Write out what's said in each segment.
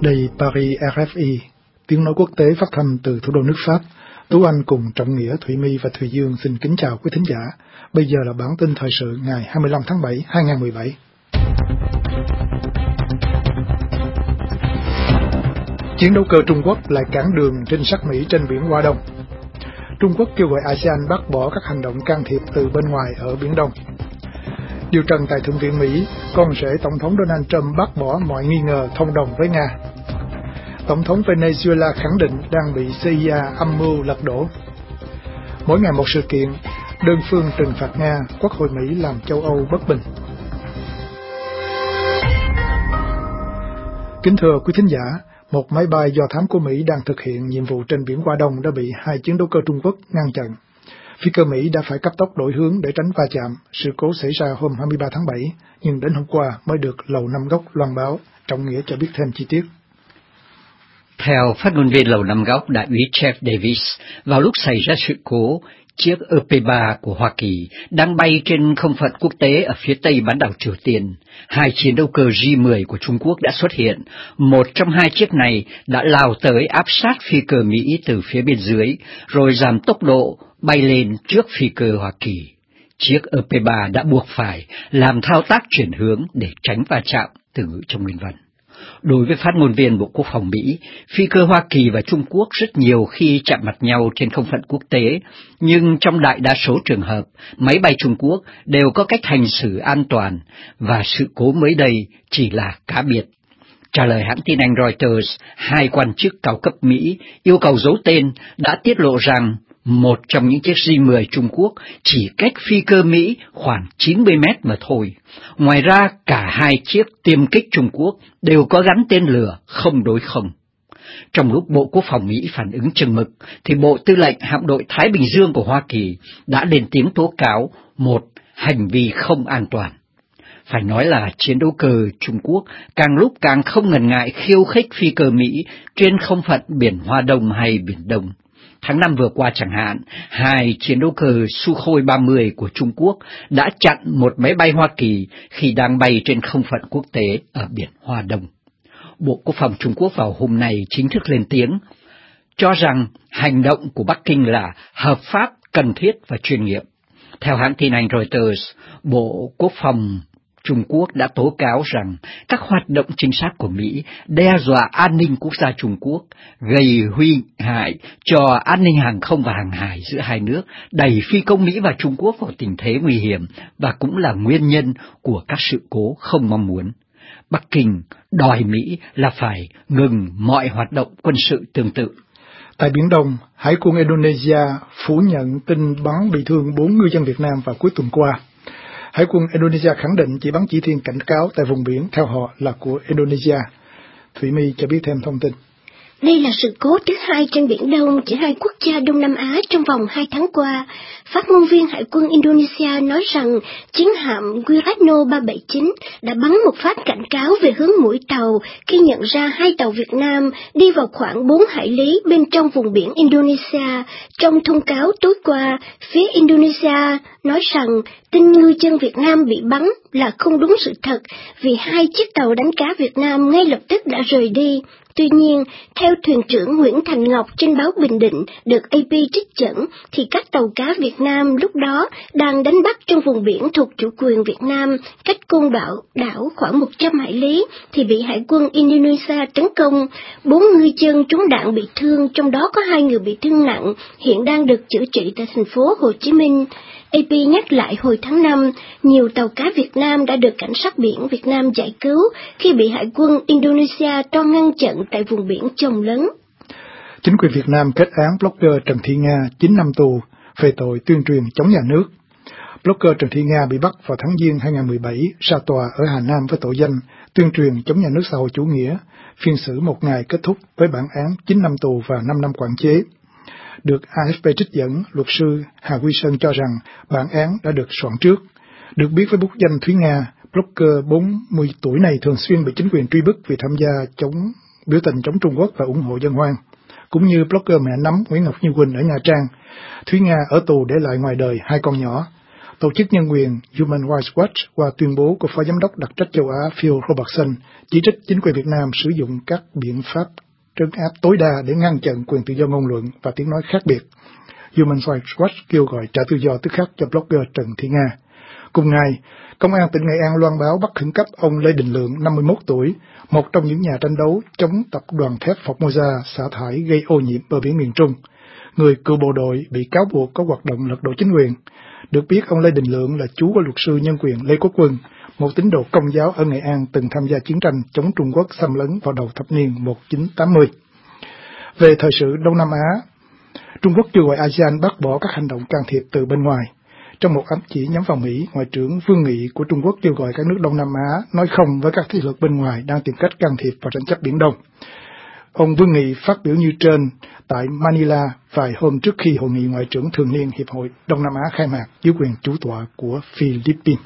Đây Paris RFI, tiếng nói quốc tế phát thanh từ thủ đô nước Pháp. Tú Anh cùng Trọng Nghĩa, Thụy My và Thùy Dương xin kính chào quý thính giả. Bây giờ là bản tin thời sự ngày 25 tháng 7, 2017. Chiến đấu cơ Trung Quốc lại cản đường trinh sát Mỹ trên biển Hoa Đông. Trung Quốc kêu gọi ASEAN bác bỏ các hành động can thiệp từ bên ngoài ở Biển Đông. Điều trần tại Thượng viện Mỹ, con rể Tổng thống Donald Trump bác bỏ mọi nghi ngờ thông đồng với Nga. Tổng thống Venezuela khẳng định đang bị CIA âm mưu lật đổ. Mỗi ngày một sự kiện, đơn phương trừng phạt Nga, Quốc hội Mỹ làm châu Âu bất bình. Kính thưa quý thính giả, một máy bay do thám của Mỹ đang thực hiện nhiệm vụ trên biển Hoa Đông đã bị hai chiến đấu cơ Trung Quốc ngăn chặn. Phi cơ Mỹ đã phải cấp tốc đổi hướng để tránh va chạm. Sự cố xảy ra hôm 23 tháng 7, nhưng đến hôm qua mới được Lầu Năm Góc loan báo. Trọng Nghĩa cho biết thêm chi tiết. Theo phát ngôn viên Lầu Năm Góc, Đại úy Jeff Davis, vào lúc xảy ra sự cố, chiếc EP-3 của Hoa Kỳ đang bay trên không phận quốc tế ở phía tây bán đảo Triều Tiên. Hai chiến đấu cơ J-10 của Trung Quốc đã xuất hiện. Một trong hai chiếc này đã lao tới áp sát phi cơ Mỹ từ phía bên dưới, rồi giảm tốc độ bay lên trước phi cơ Hoa Kỳ. Chiếc EP-3 đã buộc phải làm thao tác chuyển hướng để tránh va chạm, từ ngữ trong linh văn. Đối với phát ngôn viên Bộ Quốc phòng Mỹ, phi cơ Hoa Kỳ và Trung Quốc rất nhiều khi chạm mặt nhau trên không phận quốc tế, nhưng trong đại đa số trường hợp, máy bay Trung Quốc đều có cách hành xử an toàn, và sự cố mới đây chỉ là cá biệt. Trả lời hãng tin Anh Reuters, hai quan chức cao cấp Mỹ yêu cầu giấu tên đã tiết lộ rằng một trong những chiếc J-10 Trung Quốc chỉ cách phi cơ Mỹ khoảng 90 mét mà thôi. Ngoài ra, cả hai chiếc tiêm kích Trung Quốc đều có gắn tên lửa không đối không. Trong lúc Bộ Quốc phòng Mỹ phản ứng chừng mực, thì Bộ Tư lệnh Hạm đội Thái Bình Dương của Hoa Kỳ đã lên tiếng tố cáo một hành vi không an toàn. Phải nói là chiến đấu cơ Trung Quốc càng lúc càng không ngần ngại khiêu khích phi cơ Mỹ trên không phận biển Hoa Đông hay Biển Đông. Tháng 5 vừa qua chẳng hạn, hai chiến đấu cơ Sukhoi 30 của Trung Quốc đã chặn một máy bay Hoa Kỳ khi đang bay trên không phận quốc tế ở biển Hoa Đông. Bộ Quốc phòng Trung Quốc vào hôm nay chính thức lên tiếng, cho rằng hành động của Bắc Kinh là hợp pháp, cần thiết và chuyên nghiệp. Theo hãng tin Anh Reuters, Bộ Quốc phòng Trung Quốc đã tố cáo rằng các hoạt động trinh sát của Mỹ đe dọa an ninh quốc gia Trung Quốc, gây nguy hại cho an ninh hàng không và hàng hải giữa hai nước, đẩy phi công Mỹ và Trung Quốc vào tình thế nguy hiểm và cũng là nguyên nhân của các sự cố không mong muốn. Bắc Kinh đòi Mỹ là phải ngừng mọi hoạt động quân sự tương tự. Tại Biển Đông, Hải quân Indonesia phủ nhận tin bắn bị thương 4 ngư dân Việt Nam vào cuối tuần qua. Hải quân Indonesia khẳng định chỉ bắn chỉ thiên cảnh cáo tại vùng biển theo họ là của Indonesia. Thụy My cho biết thêm thông tin. Đây là sự cố thứ hai trên Biển Đông giữa hai quốc gia Đông Nam Á trong vòng 2 tháng qua. Phát ngôn viên Hải quân Indonesia nói rằng chiến hạm Wiratno 379 đã bắn một phát cảnh cáo về hướng mũi tàu khi nhận ra hai tàu Việt Nam đi vào khoảng 4 hải lý bên trong vùng biển Indonesia. Trong thông cáo tối qua, phía Indonesia nói rằng tin ngư dân Việt Nam bị bắn là không đúng sự thật vì hai chiếc tàu đánh cá Việt Nam ngay lập tức đã rời đi. Tuy nhiên, theo thuyền trưởng Nguyễn Thành Ngọc trên báo Bình Định được AP trích dẫn, thì các tàu cá Việt Nam lúc đó đang đánh bắt trong vùng biển thuộc chủ quyền Việt Nam, cách Côn Đảo khoảng 100 hải lý, thì bị Hải quân Indonesia tấn công. 4 ngư dân trúng đạn bị thương, trong đó có 2 người bị thương nặng, hiện đang được chữa trị tại thành phố Hồ Chí Minh. AP nhắc lại hồi tháng 5, nhiều tàu cá Việt Nam đã được cảnh sát biển Việt Nam giải cứu khi bị Hải quân Indonesia toan ngăn chặn tại vùng biển Chồng Lớn. Chính quyền Việt Nam kết án blogger Trần Thị Nga 9 năm tù về tội tuyên truyền chống nhà nước. Blogger Trần Thị Nga bị bắt vào tháng Giêng 2017 ra tòa ở Hà Nam với tội danh tuyên truyền chống nhà nước xã hội chủ nghĩa. Phiên xử một ngày kết thúc với bản án 9 năm tù và 5 năm quản chế. Được AFP trích dẫn, luật sư Hà Huy Sơn cho rằng bản án đã được soạn trước. Được biết với bút danh Thúy Nga, blogger 40 tuổi này thường xuyên bị chính quyền truy bức vì tham gia biểu tình chống Trung Quốc và ủng hộ Dân Hoan. Cũng như blogger mẹ nấm Nguyễn Ngọc Như Quỳnh ở Nha Trang, Thúy Nga ở tù để lại ngoài đời 2 con nhỏ. Tổ chức nhân quyền Human Rights Watch qua tuyên bố của Phó Giám đốc đặc trách châu Á Phil Robertson chỉ trích chính quyền Việt Nam sử dụng các biện pháp trấn áp tối đa để ngăn chặn quyền tự do ngôn luận và tiếng nói khác biệt. Human Rights Watch kêu gọi trả tự do tức khắc cho blogger Trần Thị Nga. Cùng ngày, Công an tỉnh Nghệ An loan báo bắt khẩn cấp ông Lê Đình Lượng, 51 tuổi, một trong những nhà tranh đấu chống tập đoàn thép Formosa xả thải gây ô nhiễm bờ biển miền Trung. Người cựu bộ đội bị cáo buộc có hoạt động lật đổ chính quyền. Được biết, ông Lê Đình Lượng là chú của luật sư nhân quyền Lê Quốc Quân, một tín đồ Công giáo ở Nghệ An từng tham gia chiến tranh chống Trung Quốc xâm lấn vào đầu thập niên 1980. Về thời sự Đông Nam Á, Trung Quốc kêu gọi ASEAN bác bỏ các hành động can thiệp từ bên ngoài. Trong một ám chỉ nhắm vào Mỹ, Ngoại trưởng Vương Nghị của Trung Quốc kêu gọi các nước Đông Nam Á nói không với các thế lực bên ngoài đang tìm cách can thiệp vào tranh chấp Biển Đông. Ông Vương Nghị phát biểu như trên tại Manila vài hôm trước khi Hội nghị Ngoại trưởng Thường niên Hiệp hội Đông Nam Á khai mạc dưới quyền chủ tọa của Philippines.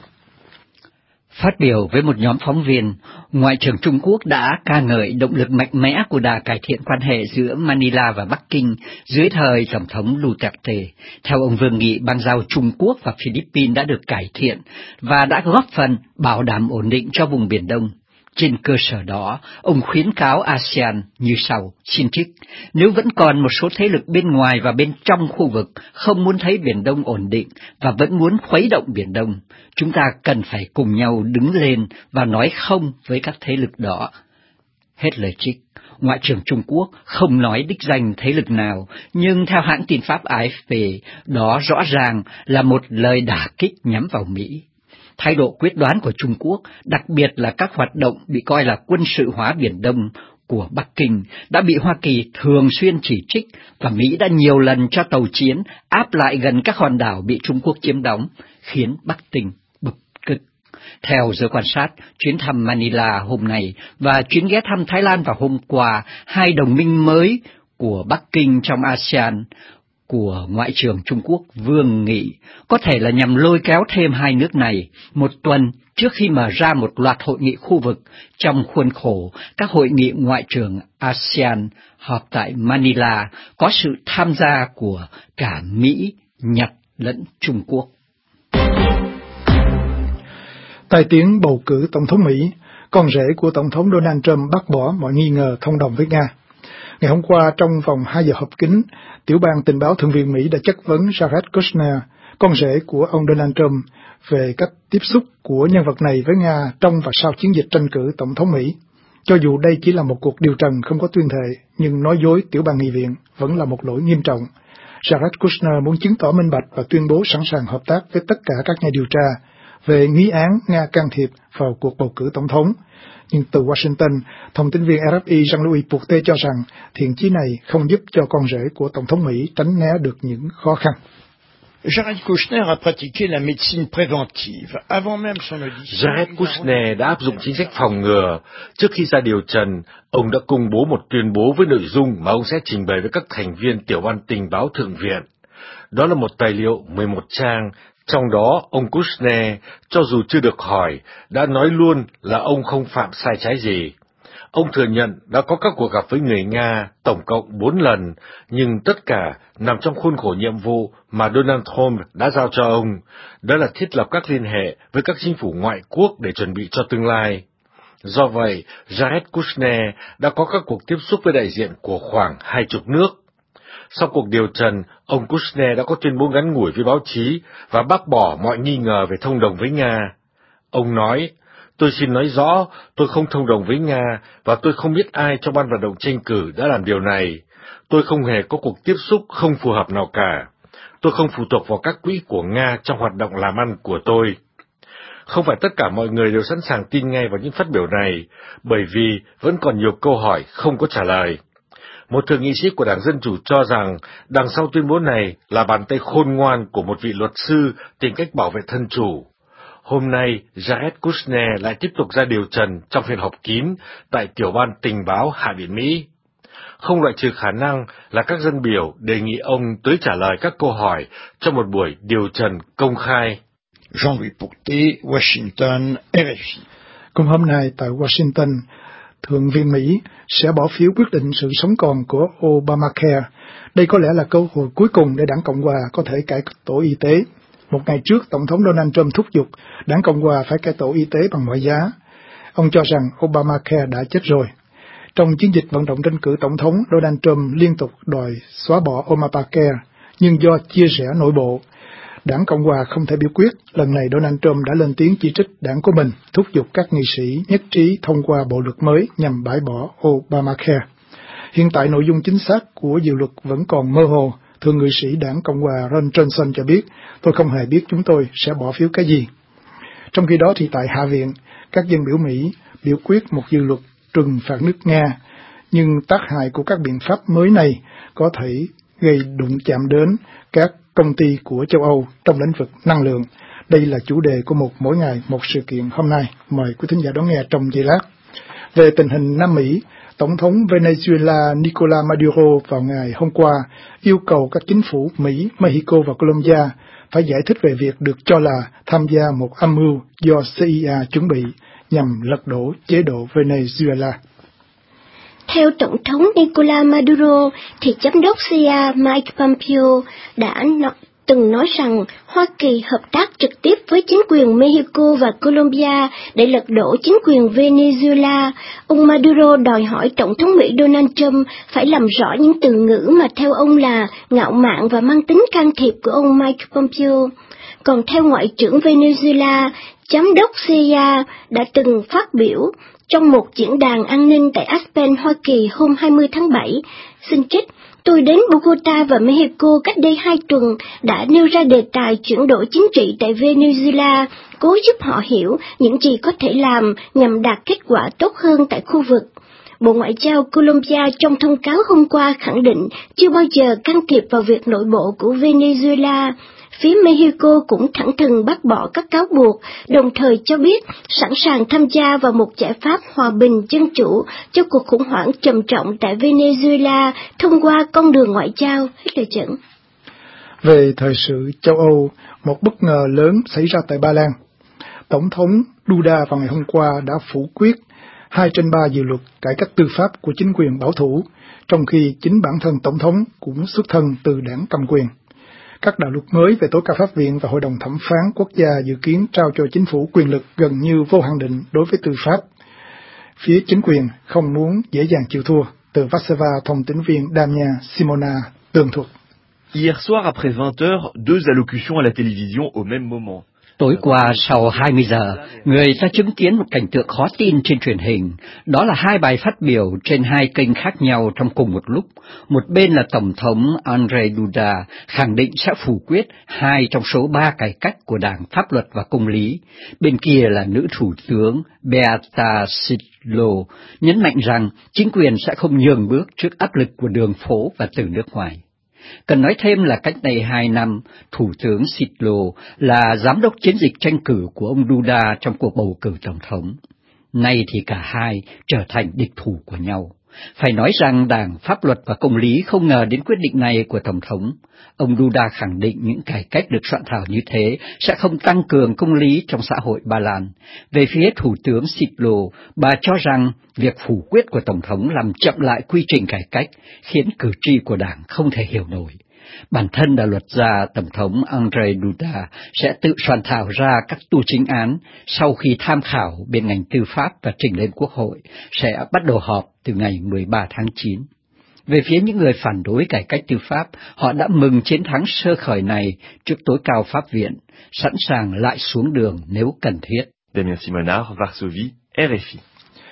Phát biểu với một nhóm phóng viên, Ngoại trưởng Trung Quốc đã ca ngợi động lực mạnh mẽ của đà cải thiện quan hệ giữa Manila và Bắc Kinh dưới thời Tổng thống Duterte. Theo ông Vương Nghị, bang giao Trung Quốc và Philippines đã được cải thiện và đã góp phần bảo đảm ổn định cho vùng Biển Đông. Trên cơ sở đó, ông khuyến cáo ASEAN như sau, xin trích: nếu vẫn còn một số thế lực bên ngoài và bên trong khu vực không muốn thấy Biển Đông ổn định và vẫn muốn khuấy động Biển Đông, chúng ta cần phải cùng nhau đứng lên và nói không với các thế lực đó. Hết lời trích. Ngoại trưởng Trung Quốc không nói đích danh thế lực nào, nhưng theo hãng tin Pháp AFP, đó rõ ràng là một lời đả kích nhắm vào Mỹ. Thái độ quyết đoán của Trung Quốc, đặc biệt là các hoạt động bị coi là quân sự hóa Biển Đông của Bắc Kinh, đã bị Hoa Kỳ thường xuyên chỉ trích và Mỹ đã nhiều lần cho tàu chiến áp lại gần các hòn đảo bị Trung Quốc chiếm đóng, khiến Bắc Kinh bực tức. Theo giới quan sát, chuyến thăm Manila hôm nay và chuyến ghé thăm Thái Lan vào hôm qua, hai đồng minh mới của Bắc Kinh trong ASEAN, của Ngoại trưởng Trung Quốc Vương Nghị, có thể là nhằm lôi kéo thêm hai nước này một tuần trước khi mở ra một loạt hội nghị khu vực trong khuôn khổ các hội nghị ngoại trưởng ASEAN họp tại Manila có sự tham gia của cả Mỹ, Nhật lẫn Trung Quốc. Tai tiếng bầu cử Tổng thống Mỹ, con rể của Tổng thống Donald Trump bác bỏ mọi nghi ngờ thông đồng với Nga. Ngày hôm qua, trong vòng 2 giờ họp kín, Tiểu ban Tình báo Thượng viện Mỹ đã chất vấn Jared Kushner, con rể của ông Donald Trump, về cách tiếp xúc của nhân vật này với Nga trong và sau chiến dịch tranh cử Tổng thống Mỹ. Cho dù đây chỉ là một cuộc điều trần không có tuyên thệ, nhưng nói dối Tiểu ban nghị viện vẫn là một lỗi nghiêm trọng. Jared Kushner muốn chứng tỏ minh bạch và tuyên bố sẵn sàng hợp tác với tất cả các nhà điều tra về nghi án Nga can thiệp vào cuộc bầu cử tổng thống. Nhưng từ Washington, thông tin viên RFI Jean-Louis Pourté cho rằng thiện chí này không giúp cho con rể của Tổng thống Mỹ tránh né được những khó khăn. Jared Kushner a pratiqué la médecine préventive avant même son audition. Jared Kushner đã áp dụng chính sách phòng ngừa. Trước khi ra điều trần, ông đã công bố một tuyên bố với nội dung mà ông sẽ trình bày với các thành viên Tiểu ban Tình báo Thượng viện. Đó là một tài liệu 11 trang. Trong đó, ông Kushner, cho dù chưa được hỏi, đã nói luôn là ông không phạm sai trái gì. Ông thừa nhận đã có các cuộc gặp với người Nga, tổng cộng 4 lần, nhưng tất cả nằm trong khuôn khổ nhiệm vụ mà Donald Trump đã giao cho ông, đó là thiết lập các liên hệ với các chính phủ ngoại quốc để chuẩn bị cho tương lai. Do vậy, Jared Kushner đã có các cuộc tiếp xúc với đại diện của khoảng 20 nước. Sau cuộc điều trần, ông Kushner đã có tuyên bố ngắn ngủi với báo chí và bác bỏ mọi nghi ngờ về thông đồng với Nga. Ông nói, tôi xin nói rõ, tôi không thông đồng với Nga và tôi không biết ai trong ban vận động tranh cử đã làm điều này. Tôi không hề có cuộc tiếp xúc không phù hợp nào cả. Tôi không phụ thuộc vào các quỹ của Nga trong hoạt động làm ăn của tôi. Không phải tất cả mọi người đều sẵn sàng tin ngay vào những phát biểu này, bởi vì vẫn còn nhiều câu hỏi không có trả lời. Một thượng nghị sĩ của Đảng Dân Chủ cho rằng đằng sau tuyên bố này là bàn tay khôn ngoan của một vị luật sư tìm cách bảo vệ thân chủ. Hôm nay, Jared Kushner lại tiếp tục ra điều trần trong phiên họp kín tại Tiểu ban Tình báo Hạ viện Mỹ. Không loại trừ khả năng là các dân biểu đề nghị ông tới trả lời các câu hỏi trong một buổi điều trần công khai. Jean-Louis Pourté, Washington, RFI. Cùng hôm nay tại Washington, Thượng viện Mỹ sẽ bỏ phiếu quyết định sự sống còn của Obamacare. Đây có lẽ là cơ hội cuối cùng để đảng Cộng hòa có thể cải cách tổ y tế. Một ngày trước, Tổng thống Donald Trump thúc giục đảng Cộng hòa phải cải tổ y tế bằng mọi giá. Ông cho rằng Obamacare đã chết rồi. Trong chiến dịch vận động tranh cử Tổng thống, Donald Trump liên tục đòi xóa bỏ Obamacare, nhưng do chia rẽ nội bộ, đảng Cộng hòa không thể biểu quyết. Lần này Donald Trump đã lên tiếng chỉ trích đảng của mình, thúc giục các nghị sĩ nhất trí thông qua bộ luật mới nhằm bãi bỏ Obamacare. Hiện tại nội dung chính xác của dự luật vẫn còn mơ hồ. Thượng nghị sĩ đảng Cộng hòa Ron Johnson cho biết, tôi không hề biết chúng tôi sẽ bỏ phiếu cái gì. Trong khi đó thì tại Hạ viện, các dân biểu Mỹ biểu quyết một dự luật trừng phạt nước Nga, nhưng tác hại của các biện pháp mới này có thể gây đụng chạm đến các công ty của châu Âu trong lĩnh vực năng lượng. Đây là chủ đề của một Mỗi ngày một sự kiện hôm nay. Mời quý thính giả đón nghe trong giây lát. Về tình hình Nam Mỹ, Tổng thống Venezuela Nicolás Maduro vào ngày hôm qua yêu cầu các chính phủ Mỹ, Mexico và Colombia phải giải thích về việc được cho là tham gia một âm mưu do CIA chuẩn bị nhằm lật đổ chế độ Venezuela. Theo Tổng thống Nicolás Maduro, thì giám đốc CIA Mike Pompeo đã từng nói rằng Hoa Kỳ hợp tác trực tiếp với chính quyền Mexico và Colombia để lật đổ chính quyền Venezuela. Ông Maduro đòi hỏi Tổng thống Mỹ Donald Trump phải làm rõ những từ ngữ mà theo ông là ngạo mạn và mang tính can thiệp của ông Mike Pompeo. Còn theo Ngoại trưởng Venezuela, giám đốc CIA đã từng phát biểu trong một diễn đàn an ninh tại Aspen, Hoa Kỳ hôm 20 tháng 7, xin trích: Tôi đến Bogota và Mexico cách đây 2 tuần đã nêu ra đề tài chuyển đổi chính trị tại Venezuela, cố giúp họ hiểu những gì có thể làm nhằm đạt kết quả tốt hơn tại khu vực. Bộ Ngoại giao Colombia trong thông cáo hôm qua khẳng định chưa bao giờ can thiệp vào việc nội bộ của Venezuela. Phía Mexico cũng thẳng thừng bác bỏ các cáo buộc, đồng thời cho biết sẵn sàng tham gia vào một giải pháp hòa bình dân chủ cho cuộc khủng hoảng trầm trọng tại Venezuela thông qua con đường ngoại giao. Hết lời dẫn. Về thời sự châu Âu, một bất ngờ lớn xảy ra tại Ba Lan. Tổng thống Duda vào ngày hôm qua đã phủ quyết 2 trên 3 dự luật cải cách tư pháp của chính quyền bảo thủ, trong khi chính bản thân Tổng thống cũng xuất thân từ đảng cầm quyền. Các đạo luật mới về tối cao pháp viện và Hội đồng thẩm phán quốc gia dự kiến trao cho chính phủ quyền lực gần như vô hạn định đối với tư pháp. Phía chính quyền không muốn dễ dàng chịu thua. Từ Warsaw, thông tấn viên Damia Simona tường thuật. Hier soir après 20 heures, 2 allocutions à la télévision au même moment. Tối qua sau 20 giờ, người ta chứng kiến một cảnh tượng khó tin trên truyền hình. Đó là 2 bài phát biểu trên 2 kênh khác nhau trong cùng một lúc. Một bên là Tổng thống Andrzej Duda khẳng định sẽ phủ quyết 2 trong số 3 cải cách của Đảng Pháp luật và Công lý. Bên kia là nữ thủ tướng Beata Szydło nhấn mạnh rằng chính quyền sẽ không nhường bước trước áp lực của đường phố và từ nước ngoài. Cần nói thêm là cách đây 2 năm, Thủ tướng Szydło là giám đốc chiến dịch tranh cử của ông Duda trong cuộc bầu cử tổng thống. Nay thì cả hai trở thành địch thủ của nhau. Phải nói rằng Đảng Pháp luật và Công lý không ngờ đến quyết định này của Tổng thống. Ông Duda khẳng định những cải cách được soạn thảo như thế sẽ không tăng cường công lý trong xã hội Ba Lan. Về phía Thủ tướng Szydło, bà cho rằng việc phủ quyết của Tổng thống làm chậm lại quy trình cải cách, khiến cử tri của Đảng không thể hiểu nổi. Bản thân là luật gia, Tổng thống Andrzej Duda sẽ tự soạn thảo ra các tu chính án sau khi tham khảo bên ngành tư pháp và trình lên Quốc hội, sẽ bắt đầu họp từ ngày 13 tháng 9. Về phía những người phản đối cải cách tư pháp, họ đã mừng chiến thắng sơ khởi này trước tối cao pháp viện, sẵn sàng lại xuống đường nếu cần thiết. Damien Simonard, Varsovie, RFI.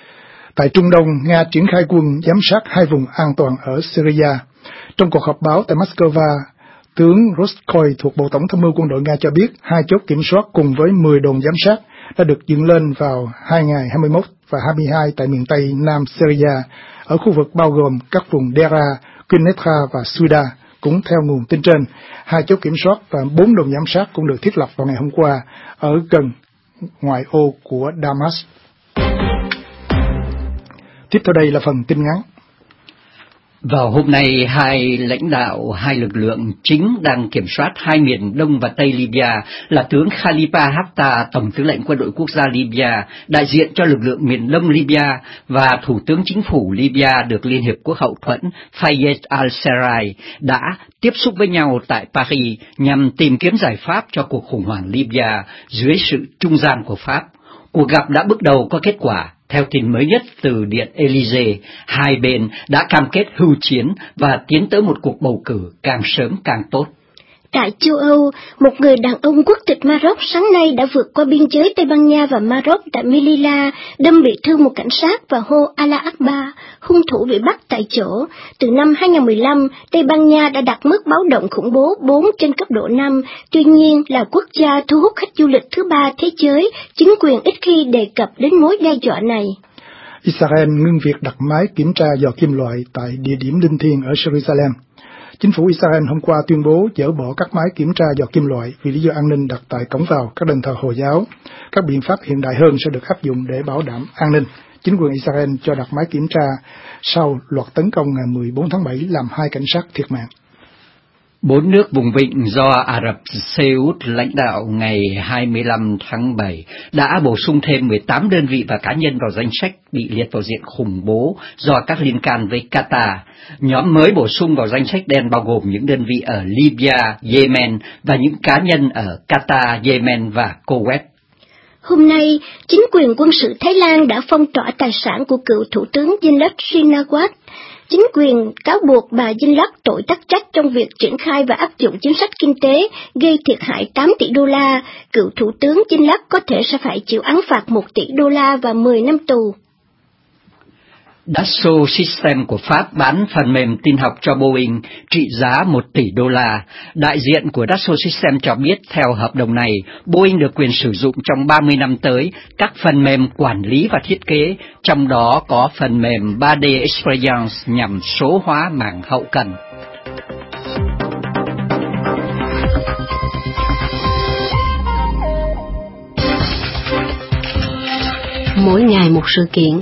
Tại Trung Đông, Nga triển khai quân giám sát 2 vùng an toàn ở Syria. Trong cuộc họp báo tại Moscow, tướng Rostkoy thuộc Bộ Tổng tham mưu quân đội Nga cho biết 2 chốt kiểm soát cùng với 10 đồn giám sát đã được dựng lên vào 2 ngày 21 và 22 tại miền Tây Nam Syria, ở khu vực bao gồm các vùng Dera, Quneitra và Suda. Cũng theo nguồn tin trên, 2 chốt kiểm soát và 4 đồn giám sát cũng được thiết lập vào ngày hôm qua ở gần ngoại ô của Damas. Tiếp theo đây là phần tin ngắn. Vào hôm nay, hai lãnh đạo hai lực lượng chính đang kiểm soát hai miền Đông và Tây Libya là tướng Khalifa Haftar, Tổng tư lệnh quân đội quốc gia Libya, đại diện cho lực lượng miền Đông Libya, và Thủ tướng Chính phủ Libya được Liên Hiệp Quốc hậu thuẫn Fayez al-Sarraj đã tiếp xúc với nhau tại Paris nhằm tìm kiếm giải pháp cho cuộc khủng hoảng Libya dưới sự trung gian của Pháp. Cuộc gặp đã bước đầu có kết quả. Theo tin mới nhất từ Điện Élysée, hai bên đã cam kết hưu chiến và tiến tới một cuộc bầu cử càng sớm càng tốt. Tại châu Âu, một người đàn ông quốc tịch Maroc sáng nay đã vượt qua biên giới Tây Ban Nha và Maroc tại Melilla, đâm bị thương một cảnh sát và hô Allah Akbar, hung thủ bị bắt tại chỗ. Từ năm 2015, Tây Ban Nha đã đặt mức báo động khủng bố 4 trên cấp độ 5, tuy nhiên là quốc gia thu hút khách du lịch thứ ba thế giới, chính quyền ít khi đề cập đến mối đe dọa này. Israel ngưng việc đặt máy kiểm tra dò kim loại tại địa điểm linh thiêng ở Jerusalem. Chính phủ Israel hôm qua tuyên bố dỡ bỏ các máy kiểm tra dò kim loại vì lý do an ninh đặt tại cổng vào các đền thờ Hồi giáo. Các biện pháp hiện đại hơn sẽ được áp dụng để bảo đảm an ninh. Chính quyền Israel cho đặt máy kiểm tra sau loạt tấn công ngày 14 tháng 7 làm 2 cảnh sát thiệt mạng. 4 nước vùng vịnh do Ả Rập Xê Út lãnh đạo ngày 25 tháng 7 đã bổ sung thêm 18 đơn vị và cá nhân vào danh sách bị liệt vào diện khủng bố do các liên can với Qatar. Nhóm mới bổ sung vào danh sách đen bao gồm những đơn vị ở Libya, Yemen và những cá nhân ở Qatar, Yemen và Kuwait. Hôm nay, chính quyền quân sự Thái Lan đã phong tỏa tài sản của cựu Thủ tướng Yingluck Shinawatra. Chính quyền cáo buộc bà Yingluck tội tắc trách trong việc triển khai và áp dụng chính sách kinh tế gây thiệt hại 8 tỷ đô la. Cựu Thủ tướng Yingluck có thể sẽ phải chịu án phạt 1 tỷ đô la và 10 năm tù. Dassault Systèmes của Pháp bán phần mềm tin học cho Boeing trị giá 1 tỷ đô la. Đại diện của Dassault Systèmes cho biết theo hợp đồng này, Boeing được quyền sử dụng trong 30 năm tới các phần mềm quản lý và thiết kế, trong đó có phần mềm 3D Experience nhằm số hóa mảng hậu cần. Mỗi ngày một sự kiện.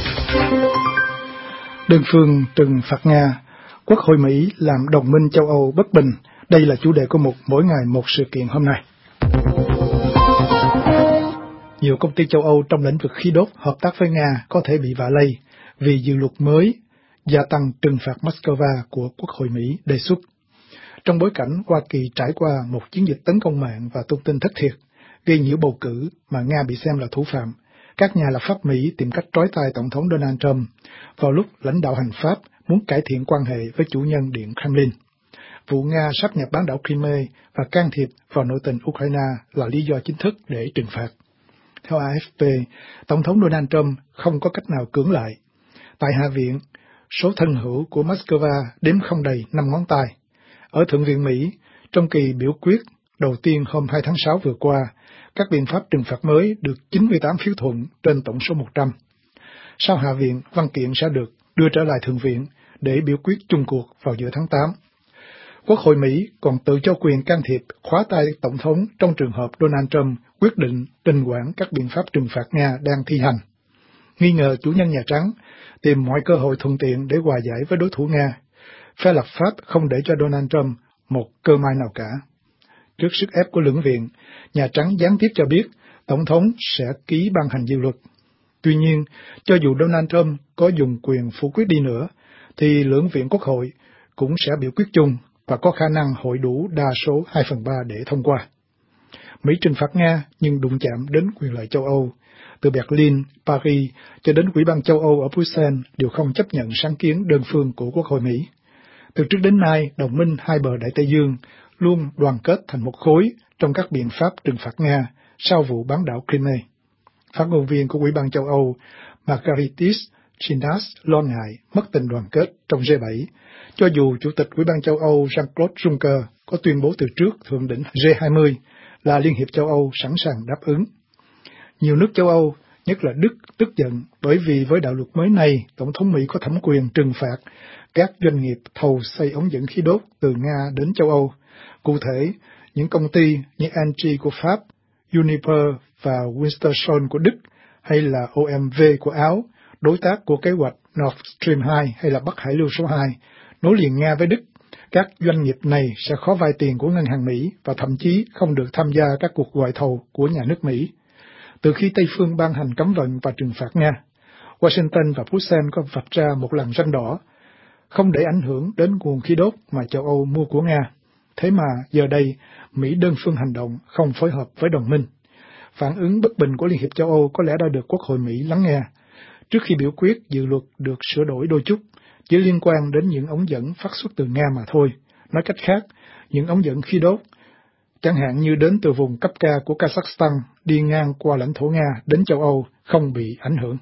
Đơn phương trừng phạt Nga, Quốc hội Mỹ làm đồng minh châu Âu bất bình. Đây là chủ đề của một Mỗi ngày một sự kiện hôm nay. Nhiều công ty châu Âu trong lĩnh vực khí đốt hợp tác với Nga có thể bị vạ lây vì dự luật mới gia tăng trừng phạt Moscow của Quốc hội Mỹ đề xuất. Trong bối cảnh Hoa Kỳ trải qua một chiến dịch tấn công mạng và tung tin thất thiệt, gây nhiễu bầu cử mà Nga bị xem là thủ phạm, các nhà lập pháp Mỹ tìm cách trói tay Tổng thống Donald Trump vào lúc lãnh đạo hành pháp muốn cải thiện quan hệ với chủ nhân Điện Kremlin. Vụ Nga sáp nhập bán đảo Crimea và can thiệp vào nội tình Ukraine là lý do chính thức để trừng phạt. Theo AFP, Tổng thống Donald Trump không có cách nào cưỡng lại. Tại Hạ viện, số thân hữu của Moscow đếm không đầy 5 ngón tay. Ở Thượng viện Mỹ, trong kỳ biểu quyết đầu tiên hôm 2 tháng 6 vừa qua, các biện pháp trừng phạt mới được 98 phiếu thuận trên tổng số 100. Sau Hạ viện, văn kiện sẽ được đưa trở lại Thượng viện để biểu quyết chung cuộc vào giữa tháng 8. Quốc hội Mỹ còn tự cho quyền can thiệp khóa tay Tổng thống trong trường hợp Donald Trump quyết định trì hoãn các biện pháp trừng phạt Nga đang thi hành. Nghi ngờ chủ nhân Nhà Trắng tìm mọi cơ hội thuận tiện để hòa giải với đối thủ Nga. Phe lập pháp không để cho Donald Trump một cơ may nào cả. Trước sức ép của lưỡng viện, Nhà Trắng gián tiếp cho biết Tổng thống sẽ ký ban hành dự luật. Tuy nhiên, cho dù Donald Trump có dùng quyền phủ quyết đi nữa, thì lưỡng viện Quốc hội cũng sẽ biểu quyết chung và có khả năng hội đủ đa số 2/3 để thông qua. Mỹ trừng phạt Nga nhưng đụng chạm đến quyền lợi châu Âu. Từ Berlin, Paris cho đến Ủy ban châu Âu ở Bruxelles đều không chấp nhận sáng kiến đơn phương của Quốc hội Mỹ. Từ trước đến nay, đồng minh hai bờ Đại Tây Dương luôn đoàn kết thành một khối trong các biện pháp trừng phạt Nga sau vụ bán đảo Crimea. Phát ngôn viên của Ủy ban châu Âu Margaritis Chinas lo ngại mất tình đoàn kết trong G7, cho dù Chủ tịch Ủy ban châu Âu Jean-Claude Juncker có tuyên bố từ trước thượng đỉnh G20 là Liên hiệp châu Âu sẵn sàng đáp ứng. Nhiều nước châu Âu, nhất là Đức, tức giận bởi vì với đạo luật mới này, Tổng thống Mỹ có thẩm quyền trừng phạt các doanh nghiệp thầu xây ống dẫn khí đốt từ Nga đến châu Âu. Cụ thể, những công ty như Engie của Pháp, Uniper và Wintershall của Đức, hay là OMV của Áo, đối tác của kế hoạch Nord Stream 2 hay là Bắc Hải Lưu số 2, Nối liền Nga với Đức, các doanh nghiệp này sẽ khó vay tiền của ngân hàng Mỹ và thậm chí không được tham gia các cuộc gọi thầu của nhà nước Mỹ. Từ khi Tây phương ban hành cấm vận và trừng phạt Nga, Washington và Brussels có vạch ra một làn ranh đỏ, không để ảnh hưởng đến nguồn khí đốt mà châu Âu mua của Nga. Thế mà giờ đây, Mỹ đơn phương hành động, không phối hợp với đồng minh. Phản ứng bất bình của Liên hiệp châu Âu có lẽ đã được Quốc hội Mỹ lắng nghe. Trước khi biểu quyết, dự luật được sửa đổi đôi chút, chỉ liên quan đến những ống dẫn phát xuất từ Nga mà thôi. Nói cách khác, những ống dẫn khí đốt, chẳng hạn như đến từ vùng cấp cao của Kazakhstan đi ngang qua lãnh thổ Nga đến châu Âu, không bị ảnh hưởng.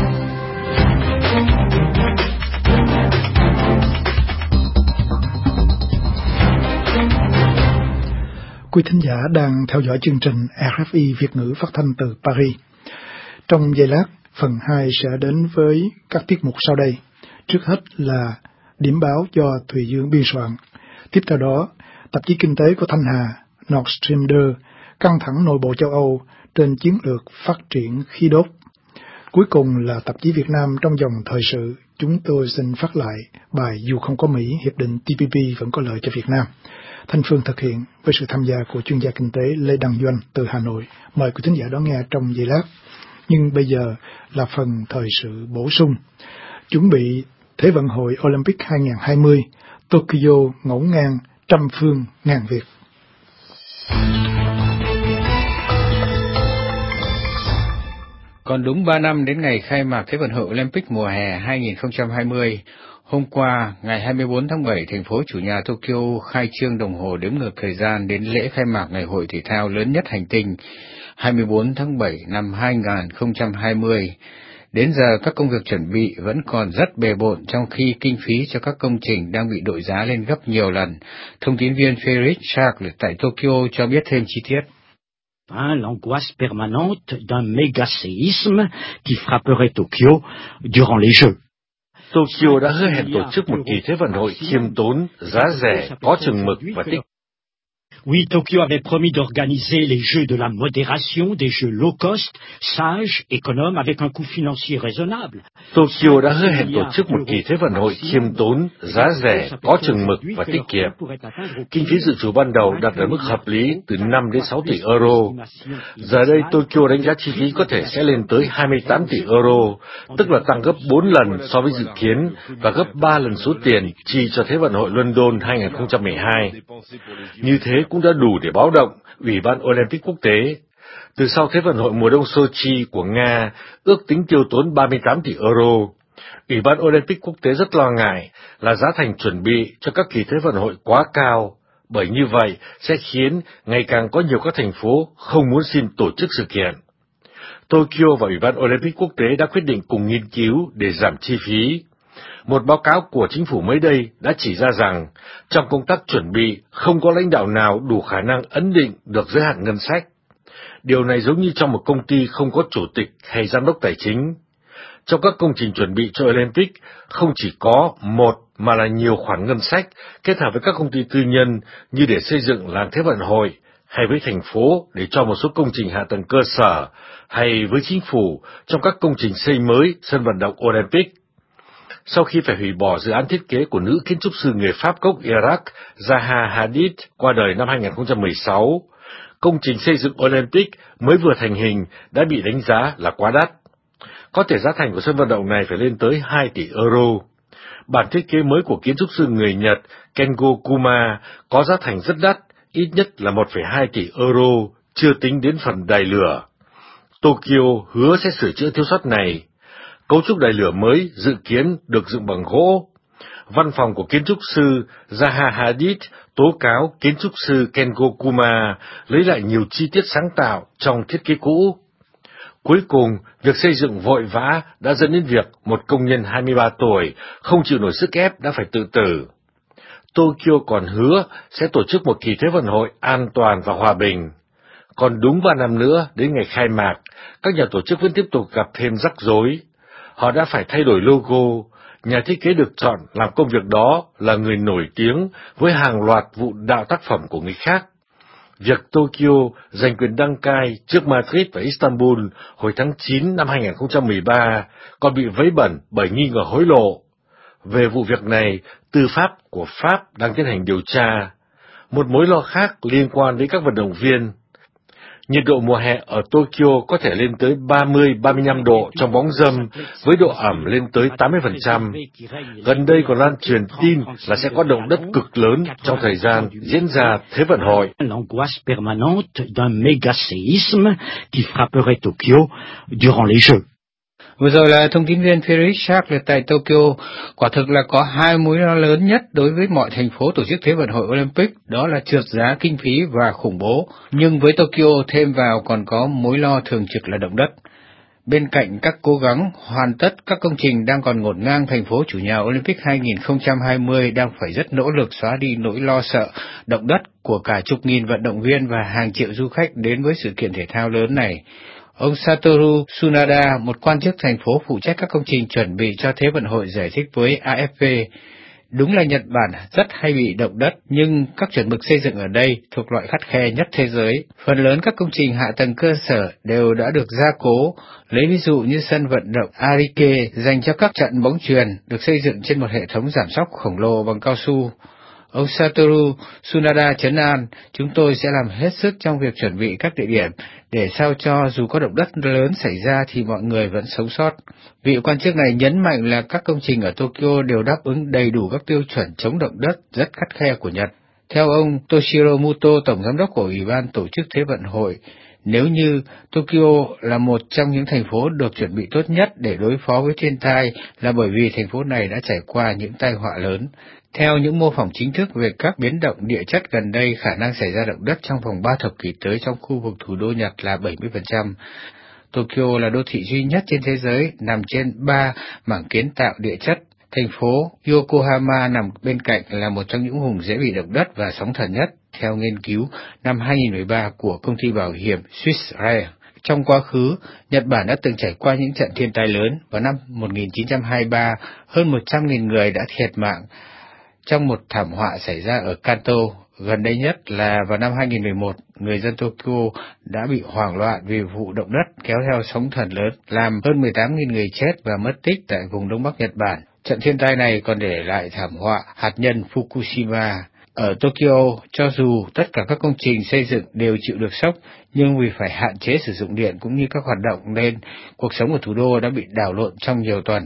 Quý thính giả đang theo dõi chương trình RFI Việt ngữ phát thanh từ Paris. Trong giây lát, phần 2 sẽ đến với các tiết mục sau đây. Trước hết là điểm báo do Thùy Dương biên soạn. Tiếp theo đó, tạp chí kinh tế của Thanh Hà, Nord Stream 2, căng thẳng nội bộ châu Âu trên chiến lược phát triển khí đốt. Cuối cùng là tạp chí Việt Nam trong dòng thời sự. Chúng tôi xin phát lại bài Dù không có Mỹ, hiệp định TPP vẫn có lợi cho Việt Nam. Thanh Phương thực hiện với sự tham gia của chuyên gia kinh tế Lê Đăng Doanh từ Hà Nội. Mời quý thính giả đón nghe trong giây lát. Nhưng bây giờ là phần thời sự bổ sung. Chuẩn bị Thế vận hội Olympic 2020, Tokyo ngổn ngang trăm phương ngàn việc. Còn đúng 3 năm đến ngày khai mạc Thế vận hội Olympic mùa hè 2020, hôm qua, ngày 24 tháng 7, thành phố chủ nhà Tokyo khai trương đồng hồ đếm ngược thời gian đến lễ khai mạc ngày hội thể thao lớn nhất hành tinh 24 tháng 7 năm 2020. Đến giờ các công việc chuẩn bị vẫn còn rất bề bộn trong khi kinh phí cho các công trình đang bị đội giá lên gấp nhiều lần. Thông tin viên Frédéric Charles tại Tokyo cho biết thêm chi tiết. L'angoisse permanente d'un méga séisme qui frapperait Tokyo durant les Jeux. Tokyo đã hứa hẹn tổ chức một kỳ Thế vận hội khiêm tốn, giá rẻ, có chừng mực và tích. Oui, Tokyo avait promis d'organiser les Jeux de la modération, des Jeux low cost, sages, économes, avec un coût financier raisonnable. Tokyo đã hứa hẹn tổ chức một kỳ Thế vận hội khiêm tốn, giá rẻ, có chừng mực và tiết kiệm. Kinh phí dự trù ban đầu đặt ở mức hợp lý từ 5 đến 6 tỷ euro. Giờ đây Tokyo đánh giá chi phí có thể sẽ lên tới 28 tỷ euro, tức là tăng gấp 4 lần so với dự kiến và gấp 3 lần số tiền chi cho Thế vận hội London 2012. Như thế cũng đã đủ để báo động Ủy ban Olympic quốc tế. Từ sau Thế vận hội mùa đông Sochi của Nga ước tính tiêu tốn 38 tỷ euro, Ủy ban Olympic quốc tế rất lo ngại là giá thành chuẩn bị cho các kỳ Thế vận hội quá cao, bởi như vậy sẽ khiến ngày càng có nhiều các thành phố không muốn xin tổ chức sự kiện. Tokyo và Ủy ban Olympic quốc tế đã quyết định cùng nghiên cứu để giảm chi phí. Một báo cáo của chính phủ mới đây đã chỉ ra rằng, trong công tác chuẩn bị, không có lãnh đạo nào đủ khả năng ấn định được giới hạn ngân sách. Điều này giống như trong một công ty không có chủ tịch hay giám đốc tài chính. Trong các công trình chuẩn bị cho Olympic, không chỉ có một mà là nhiều khoản ngân sách kết hợp với các công ty tư nhân như để xây dựng làng Thế vận hội, hay với thành phố để cho một số công trình hạ tầng cơ sở, hay với chính phủ trong các công trình xây mới sân vận động Olympic. Sau khi phải hủy bỏ dự án thiết kế của nữ kiến trúc sư người Pháp gốc Iraq Zaha Hadid qua đời năm 2016, công trình xây dựng Olympic mới vừa thành hình đã bị đánh giá là quá đắt. Có thể giá thành của sân vận động này phải lên tới 2 tỷ euro. Bản thiết kế mới của kiến trúc sư người Nhật Kengo Kuma có giá thành rất đắt, ít nhất là 1,2 tỷ euro, chưa tính đến phần đài lửa. Tokyo hứa sẽ sửa chữa thiếu sót này. Cấu trúc đài lửa mới dự kiến được dựng bằng gỗ. Văn phòng của kiến trúc sư Zaha Hadid tố cáo kiến trúc sư Kengo Kuma lấy lại nhiều chi tiết sáng tạo trong thiết kế cũ. Cuối cùng, việc xây dựng vội vã đã dẫn đến việc một công nhân 23 tuổi không chịu nổi sức ép đã phải tự tử. Tokyo còn hứa sẽ tổ chức một kỳ Thế vận hội an toàn và hòa bình. Còn đúng 3 năm nữa đến ngày khai mạc, các nhà tổ chức vẫn tiếp tục gặp thêm rắc rối. Họ đã phải thay đổi logo. Nhà thiết kế được chọn làm công việc đó là người nổi tiếng với hàng loạt vụ đạo tác phẩm của người khác. Việc Tokyo giành quyền đăng cai trước Madrid và Istanbul hồi tháng 9 năm 2013 còn bị vấy bẩn bởi nghi ngờ hối lộ. Về vụ việc này, tư pháp của Pháp đang tiến hành điều tra. Một mối lo khác liên quan đến các vận động viên. Nhiệt độ mùa hè ở Tokyo có thể lên tới 30-35 độ trong bóng râm, với độ ẩm lên tới 80%. Gần đây còn lan truyền tin là sẽ có động đất cực lớn trong thời gian diễn ra Thế vận hội. L'angoisse permanente d'un méga séisme qui frapperait Tokyo durant les Jeux. Vừa rồi là thông tin viên Felix Charles tại Tokyo. Quả thực là có hai mối lo lớn nhất đối với mọi thành phố tổ chức Thế vận hội Olympic, đó là trượt giá kinh phí và khủng bố. Nhưng với Tokyo thêm vào còn có mối lo thường trực là động đất. Bên cạnh các cố gắng hoàn tất các công trình đang còn ngổn ngang, thành phố chủ nhà Olympic 2020 đang phải rất nỗ lực xóa đi nỗi lo sợ động đất của cả chục nghìn vận động viên và hàng triệu du khách đến với sự kiện thể thao lớn này. Ông Satoru Tsunada, một quan chức thành phố phụ trách các công trình chuẩn bị cho Thế vận hội, giải thích với AFP, đúng là Nhật Bản rất hay bị động đất, nhưng các chuẩn mực xây dựng ở đây thuộc loại khắt khe nhất thế giới. Phần lớn các công trình hạ tầng cơ sở đều đã được gia cố, lấy ví dụ như sân vận động Arike dành cho các trận bóng chuyền được xây dựng trên một hệ thống giảm sóc khổng lồ bằng cao su. Ông Satoru Tsunada trấn an, chúng tôi sẽ làm hết sức trong việc chuẩn bị các địa điểm để sao cho dù có động đất lớn xảy ra thì mọi người vẫn sống sót. Vị quan chức này nhấn mạnh là các công trình ở Tokyo đều đáp ứng đầy đủ các tiêu chuẩn chống động đất rất khắt khe của Nhật. Theo ông Toshiro Muto, tổng giám đốc của Ủy ban tổ chức Thế vận hội, nếu như Tokyo là một trong những thành phố được chuẩn bị tốt nhất để đối phó với thiên tai là bởi vì thành phố này đã trải qua những tai họa lớn. Theo những mô phỏng chính thức về các biến động địa chất gần đây, khả năng xảy ra động đất trong vòng 3 thập kỷ tới trong khu vực thủ đô Nhật là 70%. Tokyo là đô thị duy nhất trên thế giới nằm trên 3 mảng kiến tạo địa chất. Thành phố Yokohama nằm bên cạnh là một trong những vùng dễ bị động đất và sóng thần nhất, theo nghiên cứu năm 2013 của công ty bảo hiểm Swiss Re. Trong quá khứ, Nhật Bản đã từng trải qua những trận thiên tai lớn. Vào năm 1923, hơn 100.000 người đã thiệt mạng trong một thảm họa xảy ra ở Kanto. Gần đây nhất là vào năm 2011, người dân Tokyo đã bị hoảng loạn vì vụ động đất kéo theo sóng thần lớn, làm hơn 18.000 người chết và mất tích tại vùng Đông Bắc Nhật Bản. Trận thiên tai này còn để lại thảm họa hạt nhân Fukushima. Ở Tokyo, cho dù tất cả các công trình xây dựng đều chịu được sốc, nhưng vì phải hạn chế sử dụng điện cũng như các hoạt động nên cuộc sống của thủ đô đã bị đảo lộn trong nhiều tuần.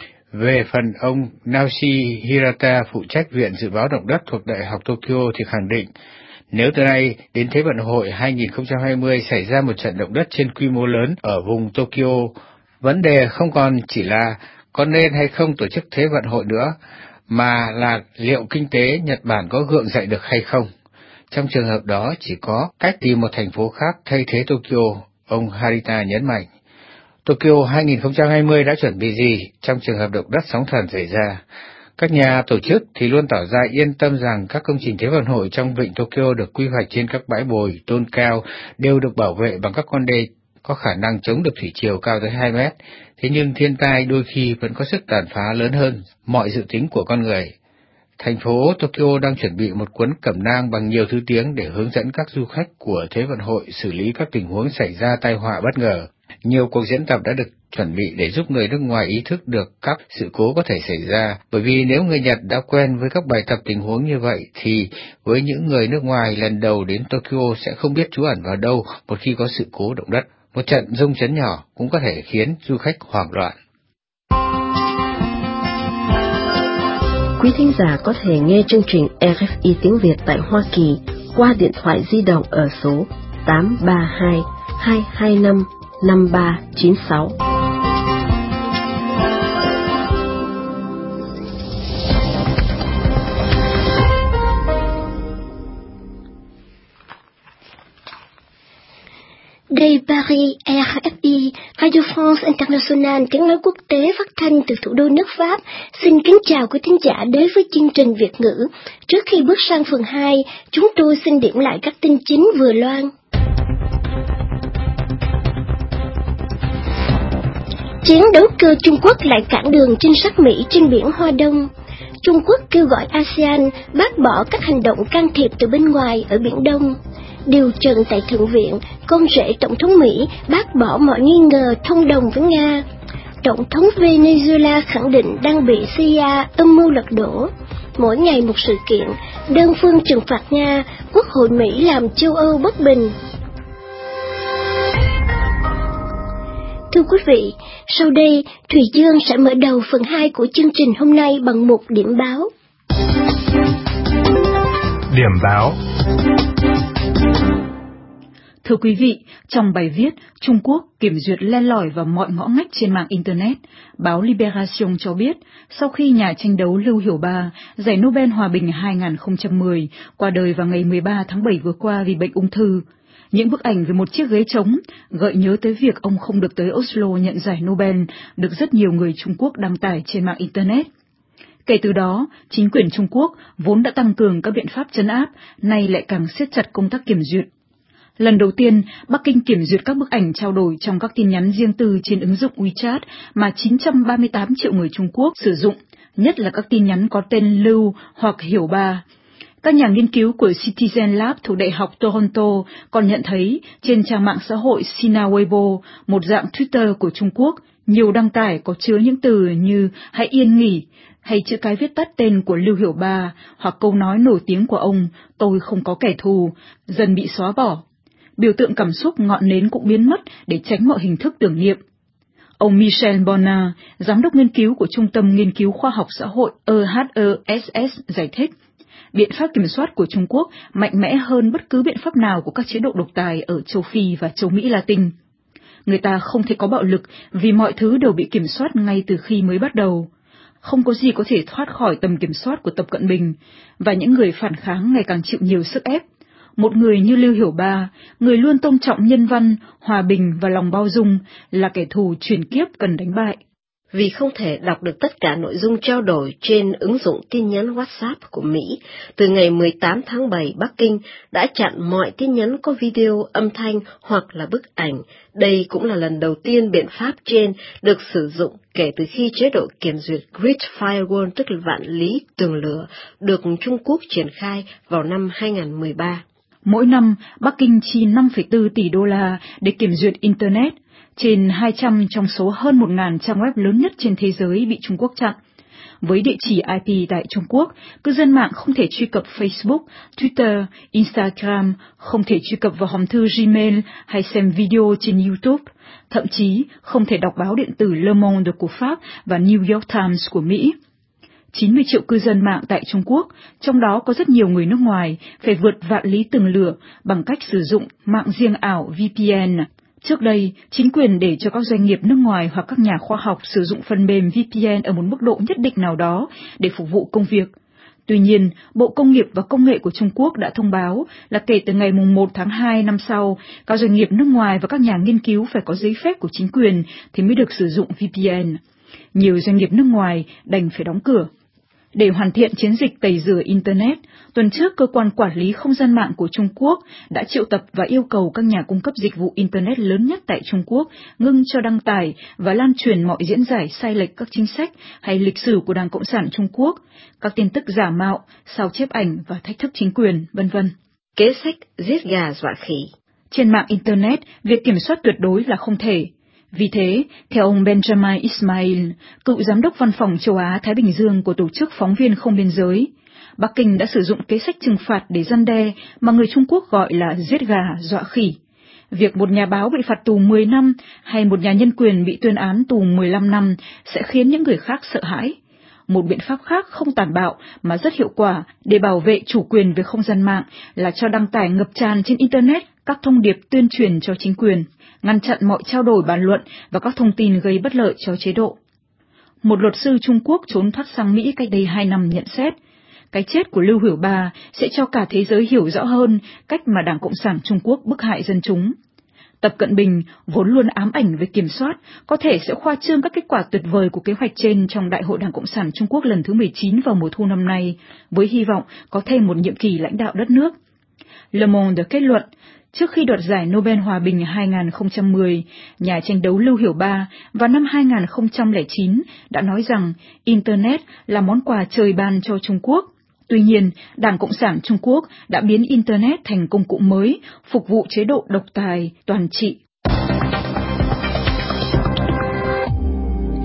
Về phần ông Naoshi Hirata, phụ trách Viện Dự báo Động đất thuộc Đại học Tokyo thì khẳng định, nếu từ nay đến Thế vận hội 2020 xảy ra một trận động đất trên quy mô lớn ở vùng Tokyo, vấn đề không còn chỉ là có nên hay không tổ chức Thế vận hội nữa, mà là liệu kinh tế Nhật Bản có gượng dậy được hay không. Trong trường hợp đó chỉ có cách tìm một thành phố khác thay thế Tokyo, ông Harita nhấn mạnh. Tokyo 2020 đã chuẩn bị gì trong trường hợp động đất sóng thần xảy ra? Các nhà tổ chức thì luôn tỏ ra yên tâm rằng các công trình Thế vận hội trong vịnh Tokyo được quy hoạch trên các bãi bồi tôn cao đều được bảo vệ bằng các con đê có khả năng chống được thủy triều cao tới 2 mét. Thế nhưng thiên tai đôi khi vẫn có sức tàn phá lớn hơn mọi dự tính của con người. Thành phố Tokyo đang chuẩn bị một cuốn cẩm nang bằng nhiều thứ tiếng để hướng dẫn các du khách của Thế vận hội xử lý các tình huống xảy ra tai họa bất ngờ. Nhiều cuộc diễn tập đã được chuẩn bị để giúp người nước ngoài ý thức được các sự cố có thể xảy ra, bởi vì nếu người Nhật đã quen với các bài tập tình huống như vậy thì với những người nước ngoài lần đầu đến Tokyo sẽ không biết trú ẩn vào đâu một khi có sự cố động đất. Một trận rung chấn nhỏ cũng có thể khiến du khách hoảng loạn. Quý thính giả có thể nghe chương trình RFI tiếng Việt tại Hoa Kỳ qua điện thoại di động ở số 832 225 5396. Đây Paris, RFI, Radio France International, tiếng nói quốc tế phát thanh từ thủ đô nước Pháp. Xin kính chào quý thính giả đến với chương trình Việt ngữ. Trước khi bước sang phần 2, chúng tôi xin điểm lại các tin chính vừa loan. Chiến đấu cơ Trung Quốc lại cản đường trinh sát Mỹ trên biển Hoa Đông. Trung Quốc kêu gọi ASEAN bác bỏ các hành động can thiệp từ bên ngoài ở Biển Đông. Điều trần tại Thượng viện, con rể Tổng thống Mỹ bác bỏ mọi nghi ngờ thông đồng với Nga. Tổng thống Venezuela khẳng định đang bị CIA âm mưu lật đổ. Mỗi ngày một sự kiện, đơn phương trừng phạt Nga, Quốc hội Mỹ làm châu Âu bất bình. Thưa quý vị, sau đây, Thùy Dương sẽ mở đầu phần 2 của chương trình hôm nay bằng một điểm báo. Điểm báo. Thưa quý vị, trong bài viết Trung Quốc kiểm duyệt len lỏi vào mọi ngõ ngách trên mạng Internet, báo Libération cho biết, sau khi nhà tranh đấu Lưu Hiểu Ba, giải Nobel Hòa bình 2010, qua đời vào ngày 13 tháng 7 vừa qua vì bệnh ung thư, những bức ảnh về một chiếc ghế trống gợi nhớ tới việc ông không được tới Oslo nhận giải Nobel được rất nhiều người Trung Quốc đăng tải trên mạng Internet. Kể từ đó, chính quyền Trung Quốc vốn đã tăng cường các biện pháp trấn áp, nay lại càng siết chặt công tác kiểm duyệt. Lần đầu tiên, Bắc Kinh kiểm duyệt các bức ảnh trao đổi trong các tin nhắn riêng tư trên ứng dụng WeChat mà 938 triệu người Trung Quốc sử dụng, nhất là các tin nhắn có tên Lưu hoặc Hiểu Ba. Các nhà nghiên cứu của Citizen Lab thuộc Đại học Toronto còn nhận thấy trên trang mạng xã hội Sina Weibo, một dạng Twitter của Trung Quốc, nhiều đăng tải có chứa những từ như hãy yên nghỉ, hay chữ cái viết tắt tên của Lưu Hiểu Ba, hoặc câu nói nổi tiếng của ông, tôi không có kẻ thù, dần bị xóa bỏ. Biểu tượng cảm xúc ngọn nến cũng biến mất để tránh mọi hình thức tưởng niệm. Ông Michel Bonnard, giám đốc nghiên cứu của Trung tâm Nghiên cứu Khoa học Xã hội EHESS giải thích, biện pháp kiểm soát của Trung Quốc mạnh mẽ hơn bất cứ biện pháp nào của các chế độ độc tài ở châu Phi và châu Mỹ Latin. Người ta không thể có bạo lực vì mọi thứ đều bị kiểm soát ngay từ khi mới bắt đầu. Không có gì có thể thoát khỏi tầm kiểm soát của Tập Cận Bình, và những người phản kháng ngày càng chịu nhiều sức ép. Một người như Lưu Hiểu Ba, người luôn tôn trọng nhân văn, hòa bình và lòng bao dung, là kẻ thù truyền kiếp cần đánh bại. Vì không thể đọc được tất cả nội dung trao đổi trên ứng dụng tin nhắn WhatsApp của Mỹ, từ ngày 18 tháng 7, Bắc Kinh đã chặn mọi tin nhắn có video, âm thanh hoặc là bức ảnh. Đây cũng là lần đầu tiên biện pháp trên được sử dụng kể từ khi chế độ kiểm duyệt Great Firewall, tức là vạn lý tường lửa, được Trung Quốc triển khai vào năm 2013. Mỗi năm, Bắc Kinh chi 5,4 tỷ đô la để kiểm duyệt Internet. Trên 200 trong số hơn 1.000 trang web lớn nhất trên thế giới bị Trung Quốc chặn. Với địa chỉ IP tại Trung Quốc, cư dân mạng không thể truy cập Facebook, Twitter, Instagram, không thể truy cập vào hòm thư Gmail hay xem video trên YouTube, thậm chí không thể đọc báo điện tử Le Monde của Pháp và New York Times của Mỹ. 90 triệu cư dân mạng tại Trung Quốc, trong đó có rất nhiều người nước ngoài, phải vượt vạn lý tường lửa bằng cách sử dụng mạng riêng ảo VPN. Trước đây, chính quyền để cho các doanh nghiệp nước ngoài hoặc các nhà khoa học sử dụng phần mềm VPN ở một mức độ nhất định nào đó để phục vụ công việc. Tuy nhiên, Bộ Công nghiệp và Công nghệ của Trung Quốc đã thông báo là kể từ ngày 1 tháng 2 năm sau, các doanh nghiệp nước ngoài và các nhà nghiên cứu phải có giấy phép của chính quyền thì mới được sử dụng VPN. Nhiều doanh nghiệp nước ngoài đành phải đóng cửa. Để hoàn thiện chiến dịch tẩy rửa Internet, tuần trước Cơ quan Quản lý Không gian mạng của Trung Quốc đã triệu tập và yêu cầu các nhà cung cấp dịch vụ Internet lớn nhất tại Trung Quốc ngưng cho đăng tải và lan truyền mọi diễn giải sai lệch các chính sách hay lịch sử của Đảng Cộng sản Trung Quốc, các tin tức giả mạo, sao chép ảnh và thách thức chính quyền, v.v. Kế sách giết gà dọa khỉ. Trên mạng Internet, việc kiểm soát tuyệt đối là không thể. Vì thế, theo ông Benjamin Ismail, cựu giám đốc văn phòng châu Á-Thái Bình Dương của Tổ chức Phóng viên Không Biên giới, Bắc Kinh đã sử dụng kế sách trừng phạt để răn đe mà người Trung Quốc gọi là giết gà dọa khỉ. Việc một nhà báo bị phạt tù 10 năm hay một nhà nhân quyền bị tuyên án tù 15 năm sẽ khiến những người khác sợ hãi. Một biện pháp khác không tàn bạo mà rất hiệu quả để bảo vệ chủ quyền về không gian mạng là cho đăng tải ngập tràn trên Internet các thông điệp tuyên truyền cho chính quyền, ngăn chặn mọi trao đổi bàn luận và các thông tin gây bất lợi cho chế độ. Một luật sư Trung Quốc trốn thoát sang Mỹ cách đây 2 năm nhận xét, cái chết của Lưu Hiểu Ba sẽ cho cả thế giới hiểu rõ hơn cách mà Đảng Cộng sản Trung Quốc bức hại dân chúng. Tập Cận Bình, vốn luôn ám ảnh về kiểm soát, có thể sẽ khoa trương các kết quả tuyệt vời của kế hoạch trên trong Đại hội Đảng Cộng sản Trung Quốc lần thứ 19 vào mùa thu năm nay, với hy vọng có thêm một nhiệm kỳ lãnh đạo đất nước. Le Monde kết luận, trước khi đoạt giải Nobel Hòa bình 2010, nhà tranh đấu Lưu Hiểu Ba vào năm 2009 đã nói rằng Internet là món quà trời ban cho Trung Quốc. Tuy nhiên, Đảng Cộng sản Trung Quốc đã biến Internet thành công cụ mới, phục vụ chế độ độc tài, toàn trị.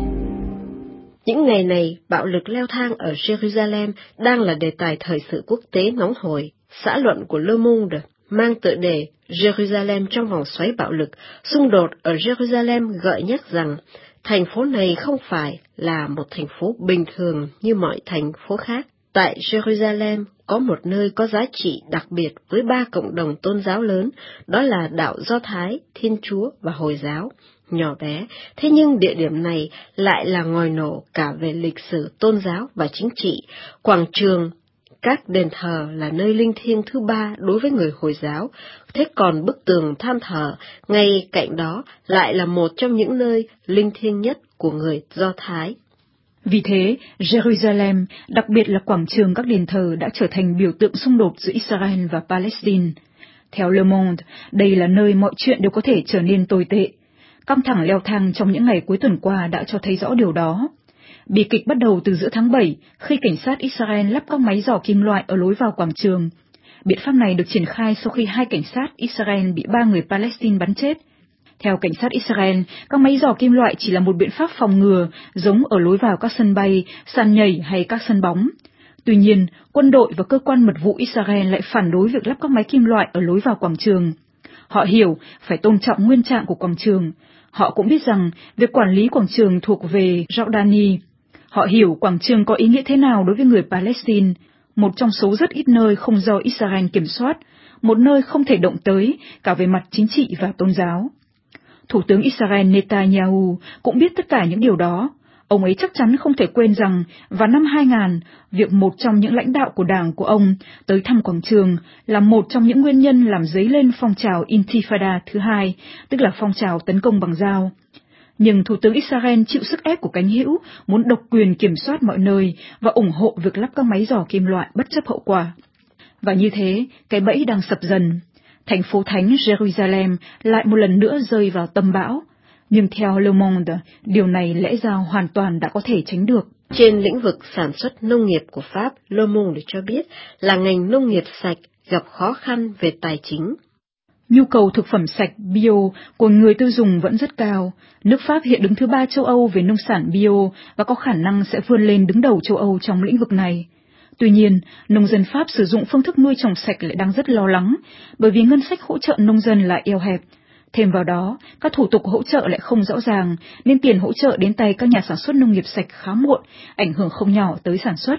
Những ngày này, bạo lực leo thang ở Jerusalem đang là đề tài thời sự quốc tế nóng hổi. Xã luận của Le Monde mang tựa đề Jerusalem trong vòng xoáy bạo lực, xung đột ở Jerusalem gợi nhắc rằng thành phố này không phải là một thành phố bình thường như mọi thành phố khác. Tại Jerusalem có một nơi có giá trị đặc biệt với 3 cộng đồng tôn giáo lớn, đó là đạo Do Thái, Thiên Chúa và Hồi giáo. Nhỏ bé, thế nhưng địa điểm này lại là ngòi nổ cả về lịch sử tôn giáo và chính trị. Quảng trường, các đền thờ là nơi linh thiêng thứ 3 đối với người Hồi giáo, thế còn bức tường than thờ ngay cạnh đó lại là một trong những nơi linh thiêng nhất của người Do Thái. Vì thế, Jerusalem, đặc biệt là quảng trường các đền thờ đã trở thành biểu tượng xung đột giữa Israel và Palestine. Theo Le Monde, đây là nơi mọi chuyện đều có thể trở nên tồi tệ. Căng thẳng leo thang trong những ngày cuối tuần qua đã cho thấy rõ điều đó. Bi kịch bắt đầu từ giữa tháng 7, khi cảnh sát Israel lắp các máy giỏ kim loại ở lối vào quảng trường. Biện pháp này được triển khai sau khi 2 cảnh sát Israel bị 3 người Palestine bắn chết. Theo cảnh sát Israel, các máy giỏ kim loại chỉ là một biện pháp phòng ngừa, giống ở lối vào các sân bay, sàn nhảy hay các sân bóng. Tuy nhiên, quân đội và cơ quan mật vụ Israel lại phản đối việc lắp các máy kim loại ở lối vào quảng trường. Họ hiểu phải tôn trọng nguyên trạng của quảng trường. Họ cũng biết rằng việc quản lý quảng trường thuộc về Jordani. Họ hiểu quảng trường có ý nghĩa thế nào đối với người Palestine, một trong số rất ít nơi không do Israel kiểm soát, một nơi không thể động tới cả về mặt chính trị và tôn giáo. Thủ tướng Israel Netanyahu cũng biết tất cả những điều đó. Ông ấy chắc chắn không thể quên rằng vào năm 2000, việc một trong những lãnh đạo của đảng của ông tới thăm quảng trường là một trong những nguyên nhân làm dấy lên phong trào Intifada thứ 2, tức là phong trào tấn công bằng dao. Nhưng Thủ tướng Israel chịu sức ép của cánh hữu, muốn độc quyền kiểm soát mọi nơi và ủng hộ việc lắp các máy giỏ kim loại bất chấp hậu quả. Và như thế, cái bẫy đang sập dần. Thành phố thánh Jerusalem lại một lần nữa rơi vào tâm bão. Nhưng theo Le Monde, điều này lẽ ra hoàn toàn đã có thể tránh được. Trên lĩnh vực sản xuất nông nghiệp của Pháp, Le Monde cho biết là ngành nông nghiệp sạch gặp khó khăn về tài chính. Nhu cầu thực phẩm sạch bio của người tiêu dùng vẫn rất cao. Nước Pháp hiện đứng thứ 3 châu Âu về nông sản bio và có khả năng sẽ vươn lên đứng đầu châu Âu trong lĩnh vực này. Tuy nhiên, nông dân Pháp sử dụng phương thức nuôi trồng sạch lại đang rất lo lắng, bởi vì ngân sách hỗ trợ nông dân lại eo hẹp. Thêm vào đó, các thủ tục hỗ trợ lại không rõ ràng, nên tiền hỗ trợ đến tay các nhà sản xuất nông nghiệp sạch khá muộn, ảnh hưởng không nhỏ tới sản xuất.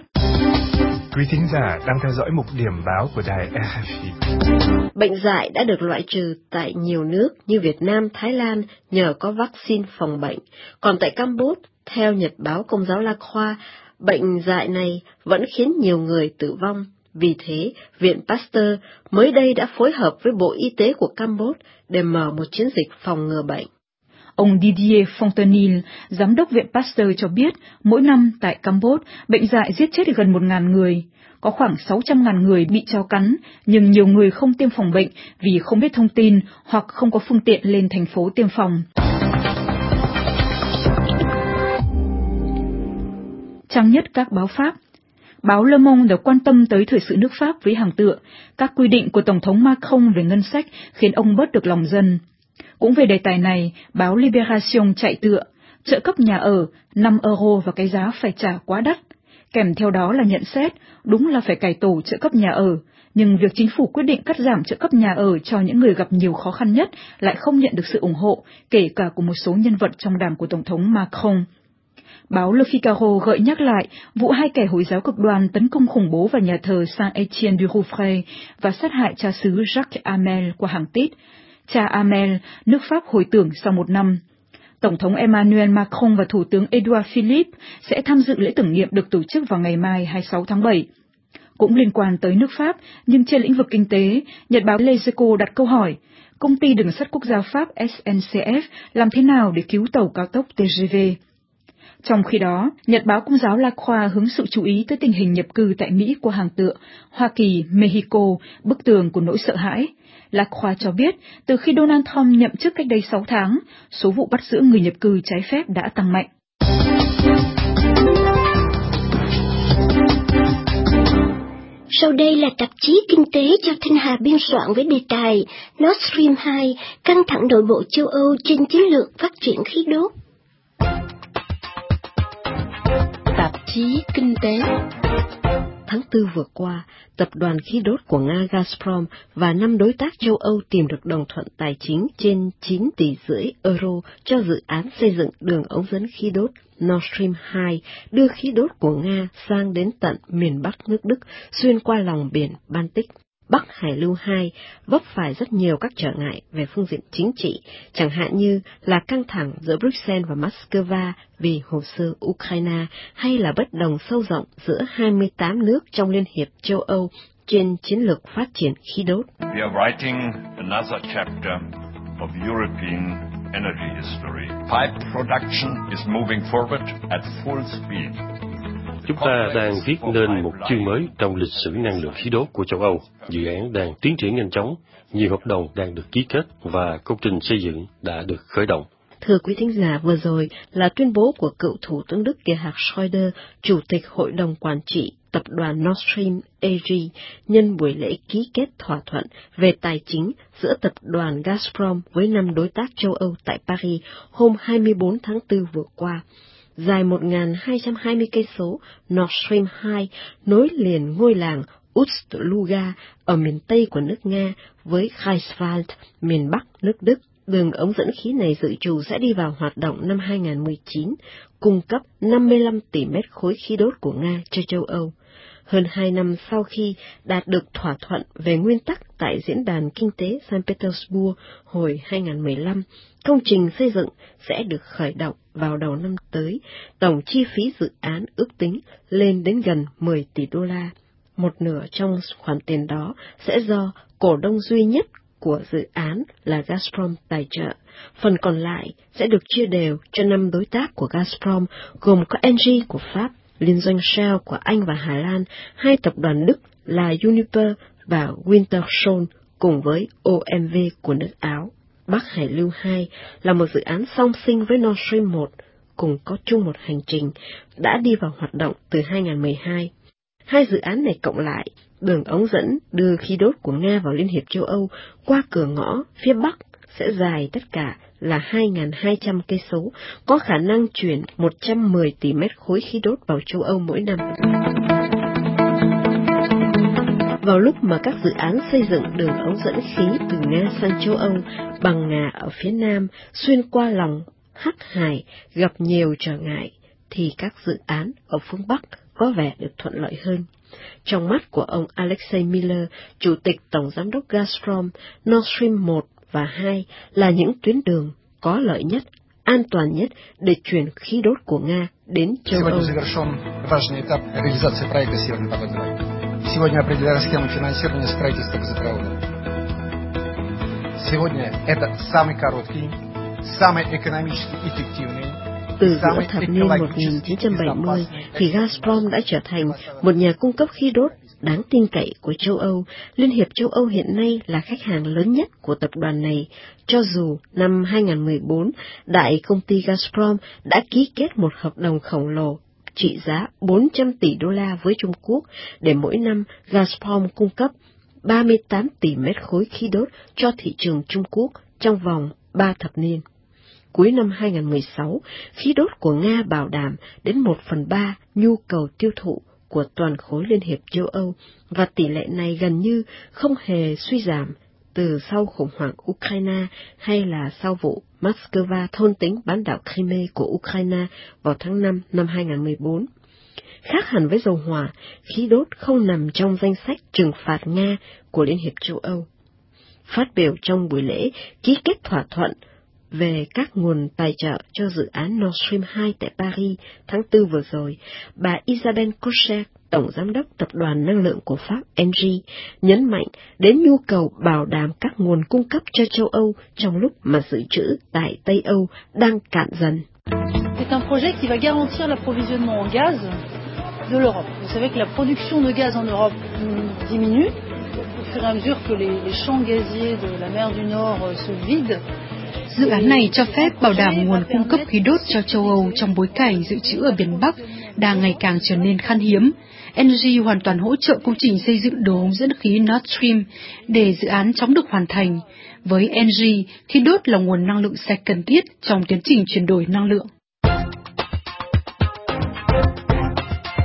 Quý thính giả đang theo dõi mục điểm báo của đài RFI. Bệnh dại đã được loại trừ tại nhiều nước như Việt Nam, Thái Lan nhờ có vaccine phòng bệnh. Còn tại Campuchia, theo Nhật báo Công giáo La Croix, bệnh dại này vẫn khiến nhiều người tử vong. Vì thế, Viện Pasteur mới đây đã phối hợp với Bộ Y tế của Campuchia để mở một chiến dịch phòng ngừa bệnh. Ông Didier Fontenil, giám đốc Viện Pasteur cho biết, mỗi năm tại Campuchia, bệnh dại giết chết gần 1.000 người. Có khoảng 600.000 người bị chó cắn, nhưng nhiều người không tiêm phòng bệnh vì không biết thông tin hoặc không có phương tiện lên thành phố tiêm phòng. Trang nhất các báo Pháp. Báo Le Monde đã quan tâm tới thời sự nước Pháp với hàng tựa, các quy định của Tổng thống Macron về ngân sách khiến ông bớt được lòng dân. Cũng về đề tài này, báo Libération chạy tựa, trợ cấp nhà ở, 5 euro và cái giá phải trả quá đắt. Kèm theo đó là nhận xét, đúng là phải cải tổ trợ cấp nhà ở, nhưng việc chính phủ quyết định cắt giảm trợ cấp nhà ở cho những người gặp nhiều khó khăn nhất lại không nhận được sự ủng hộ, kể cả của một số nhân vật trong đảng của Tổng thống Macron. Báo Le Figaro gợi nhắc lại vụ 2 kẻ Hồi giáo cực đoan tấn công khủng bố vào nhà thờ Saint-Étienne du Rouvray và sát hại cha xứ Jacques Hamel qua hàng tít. Cha Hamel, nước Pháp hồi tưởng sau 1 năm. Tổng thống Emmanuel Macron và Thủ tướng Edouard Philippe sẽ tham dự lễ tưởng niệm được tổ chức vào ngày mai 26 tháng 7. Cũng liên quan tới nước Pháp, nhưng trên lĩnh vực kinh tế, Nhật báo Les Echos đặt câu hỏi, công ty đường sắt quốc gia Pháp SNCF làm thế nào để cứu tàu cao tốc TGV? Trong khi đó, Nhật báo Công giáo La Croix hướng sự chú ý tới tình hình nhập cư tại Mỹ qua hàng tựa, Hoa Kỳ, Mexico, bức tường của nỗi sợ hãi. La Croix cho biết, từ khi Donald Trump nhậm chức cách đây 6 tháng, số vụ bắt giữ người nhập cư trái phép đã tăng mạnh. Sau đây là tạp chí Kinh tế do Thanh Hà biên soạn với đề tài Nord Stream 2, căng thẳng nội bộ châu Âu trên chiến lược phát triển khí đốt. chí kinh tế. Tháng 4 vừa qua, tập đoàn khí đốt của Nga Gazprom và 5 đối tác châu Âu tìm được đồng thuận tài chính trên 9,5 tỷ euro cho dự án xây dựng đường ống dẫn khí đốt Nord Stream 2, đưa khí đốt của Nga sang đến tận miền Bắc nước Đức, xuyên qua lòng biển Baltic. Bắc Hải Lưu 2 vấp phải rất nhiều các trở ngại về phương diện chính trị, chẳng hạn như là căng thẳng giữa Bruxelles và Moscow vì hồ sơ Ukraine, hay là bất đồng sâu rộng giữa 28 nước trong Liên hiệp châu Âu trên chiến lược phát triển khí đốt. We are writing another chapter of European energy history. Pipe production is moving forward at full speed. Chúng ta đang viết nên một chương mới trong lịch sử năng lượng khí đốt của châu Âu. Dự án đang tiến triển nhanh chóng, nhiều hợp đồng đang được ký kết và công trình xây dựng đã được khởi động. Thưa quý thính giả, vừa rồi là tuyên bố của cựu Thủ tướng Đức Gerhard Schröder, Chủ tịch Hội đồng Quản trị Tập đoàn Nord Stream AG, nhân buổi lễ ký kết thỏa thuận về tài chính giữa Tập đoàn Gazprom với 5 đối tác châu Âu tại Paris hôm 24 tháng 4 vừa qua. Dài 1.220 cây số, Nord Stream 2 nối liền ngôi làng Ust-Luga ở miền Tây của nước Nga với Greifswald, miền Bắc nước Đức. Đường ống dẫn khí này dự trù sẽ đi vào hoạt động năm 2019, cung cấp 55 tỷ mét khối khí đốt của Nga cho châu Âu. Hơn 2 năm sau khi đạt được thỏa thuận về nguyên tắc tại Diễn đàn Kinh tế St. Petersburg hồi 2015, công trình xây dựng sẽ được khởi động vào đầu năm tới. Tổng chi phí dự án ước tính lên đến gần 10 tỷ đô la. Một nửa trong khoản tiền đó sẽ do cổ đông duy nhất của dự án là Gazprom tài trợ. Phần còn lại sẽ được chia đều cho 5 đối tác của Gazprom, gồm có Engie của Pháp, liên doanh Shell của Anh và Hà Lan, 2 tập đoàn Đức là Uniper và Wintershall cùng với OMV của nước Áo. Bắc Hải Lưu 2 là một dự án song sinh với Nord Stream 1, cùng có chung một hành trình, đã đi vào hoạt động từ 2012. Hai dự án này cộng lại, đường ống dẫn đưa khí đốt của Nga vào Liên hiệp châu Âu qua cửa ngõ phía Bắc sẽ dài tất cả là 2.200 cây số, có khả năng chuyển 110 tỷ mét khối khí đốt vào châu Âu mỗi năm. Vào lúc mà các dự án xây dựng đường ống dẫn khí từ Nga sang châu Âu bằng Nga ở phía Nam xuyên qua lòng Hắc Hải gặp nhiều trở ngại, thì các dự án ở phương Bắc có vẻ được thuận lợi hơn. Trong mắt của ông Alexei Miller, Chủ tịch Tổng Giám đốc Gazprom, Nord Stream 1 và 2 là những tuyến đường có lợi nhất, an toàn nhất để chuyển khí đốt của Nga đến châu Âu. Сегодня определяем схему финансирования строительства газопровода. Сегодня это самый короткий, самый экономически эффективный. Từ giữa thập niên 1970 thì Gazprom đã trở thành một nhà cung cấp khí đốt đáng tin cậy của châu Âu. Liên hiệp châu Âu hiện nay là khách hàng lớn nhất của tập đoàn này, cho dù năm 2014, đại công ty Gazprom đã ký kết một hợp đồng khổng lồ trị giá 400 tỷ đô la với Trung Quốc để mỗi năm Gazprom cung cấp 38 tỷ mét khối khí đốt cho thị trường Trung Quốc trong vòng 3 thập niên. Cuối năm 2016, khí đốt của Nga bảo đảm đến 1/3 nhu cầu tiêu thụ của toàn khối Liên hiệp châu Âu, và tỷ lệ này gần như không hề suy giảm từ sau khủng hoảng Ukraine hay là sau vụ Moscow thôn tính bán đảo Crimea của Ukraine vào tháng 5 năm 2014. Khác hẳn với dầu hỏa, khí đốt không nằm trong danh sách trừng phạt Nga của Liên hiệp châu Âu. Phát biểu trong buổi lễ ký kết thỏa thuận về các nguồn tài trợ cho dự án Nord Stream 2 tại Paris tháng 4 vừa rồi, bà Isabelle Cochet, Tổng Giám đốc Tập đoàn Năng lượng của Pháp Engie, nhấn mạnh đến nhu cầu bảo đảm các nguồn cung cấp cho châu Âu trong lúc mà dự trữ tại Tây Âu đang cạn dần. C'est un projet qui va garantir l'approvisionnement en gaz de l'Europe. Vous savez que la production de gaz en Europe diminue au fur et à mesure que les champs gaziers de la mer du Nord se vident. Dự án này cho phép bảo đảm nguồn cung cấp khí đốt cho châu Âu trong bối cảnh dự trữ ở biển Bắc đang ngày càng trở nên khan hiếm. Engie hoàn toàn hỗ trợ công trình xây dựng đường ống dẫn khí Nord Stream để dự án chóng được hoàn thành. Với Engie, khí đốt là nguồn năng lượng sạch cần thiết trong tiến trình chuyển đổi năng lượng.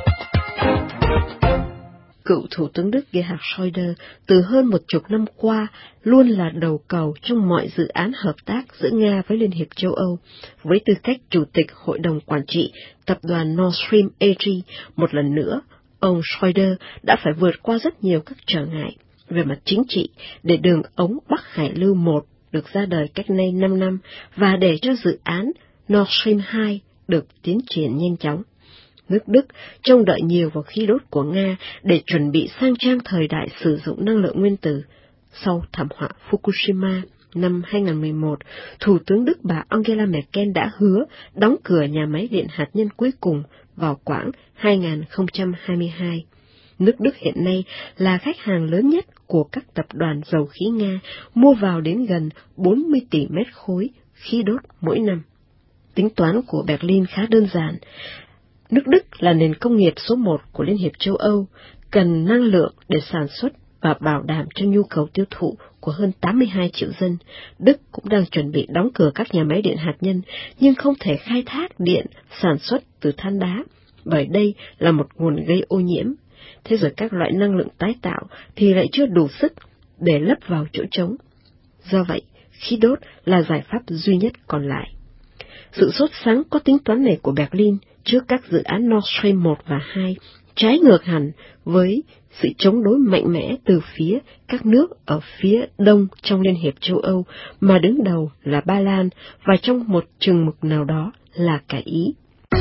Cựu Thủ tướng Đức Gerhard Schröder từ hơn 10 năm qua luôn là đầu cầu trong mọi dự án hợp tác giữa Nga với Liên hiệp châu Âu. Với tư cách Chủ tịch Hội đồng Quản trị tập đoàn Nord Stream AG, một lần nữa, ông Schröder đã phải vượt qua rất nhiều các trở ngại về mặt chính trị để đường ống Bắc Hải Lưu 1 được ra đời cách nay 5 năm và để cho dự án Nord Stream 2 được tiến triển nhanh chóng. Nước Đức trông đợi nhiều vào khí đốt của Nga để chuẩn bị sang trang thời đại sử dụng năng lượng nguyên tử. Sau thảm họa Fukushima năm 2011, Thủ tướng Đức bà Angela Merkel đã hứa đóng cửa nhà máy điện hạt nhân cuối cùng vào quãng 2022. Nước Đức hiện nay là khách hàng lớn nhất của các tập đoàn dầu khí Nga, mua vào đến gần 40 tỷ mét khối khí đốt mỗi năm. Tính toán của Berlin khá đơn giản. Nước Đức là nền công nghiệp số 1 của Liên hiệp châu Âu, cần năng lượng để sản xuất và bảo đảm cho nhu cầu tiêu thụ của hơn 82 triệu dân. Đức cũng đang chuẩn bị đóng cửa các nhà máy điện hạt nhân, nhưng không thể khai thác điện sản xuất từ than đá, bởi đây là một nguồn gây ô nhiễm. Thế rồi các loại năng lượng tái tạo thì lại chưa đủ sức để lấp vào chỗ trống. Do vậy, khí đốt là giải pháp duy nhất còn lại. Sự sốt sắng có tính toán này của Berlin trước các dự án Nord Stream 1 và 2 trái ngược hẳn với sự chống đối mạnh mẽ từ phía các nước ở phía đông trong Liên hiệp châu Âu mà đứng đầu là Ba Lan và trong một chừng mực nào đó là cả Ý.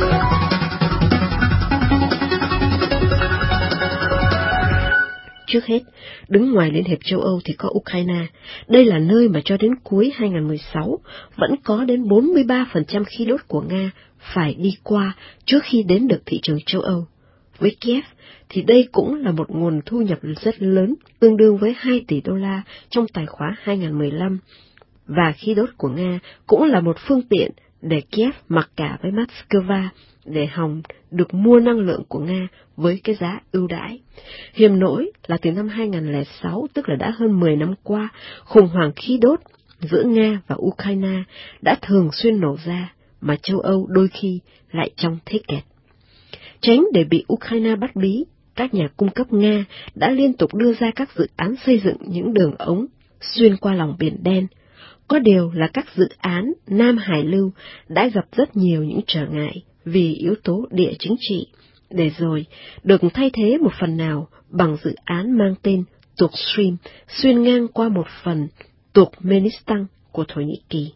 Trước hết, đứng ngoài Liên hiệp châu Âu thì có Ukraine. Đây là nơi mà cho đến cuối 2016 vẫn có đến 43% khí đốt của Nga phải đi qua trước khi đến được thị trường châu Âu. Với Kiev thì đây cũng là một nguồn thu nhập rất lớn, tương đương với 2 tỷ đô la trong tài khóa 2015. Và khí đốt của Nga cũng là một phương tiện để Kiev mặc cả với Moscow để hòng được mua năng lượng của Nga với cái giá ưu đãi. Hiềm nỗi là từ năm 2006, tức là đã hơn 10 năm qua, khủng hoảng khí đốt giữa Nga và Ukraine đã thường xuyên nổ ra, mà châu Âu đôi khi lại trong thế kẹt. Tránh để bị Ukraine bắt bí, các nhà cung cấp Nga đã liên tục đưa ra các dự án xây dựng những đường ống xuyên qua lòng Biển Đen. Có điều là các dự án Nam Hải Lưu đã gặp rất nhiều những trở ngại vì yếu tố địa chính trị, để rồi được thay thế một phần nào bằng dự án mang tên Turkstream xuyên ngang qua một phần Turkmenistan của Thổ Nhĩ Kỳ.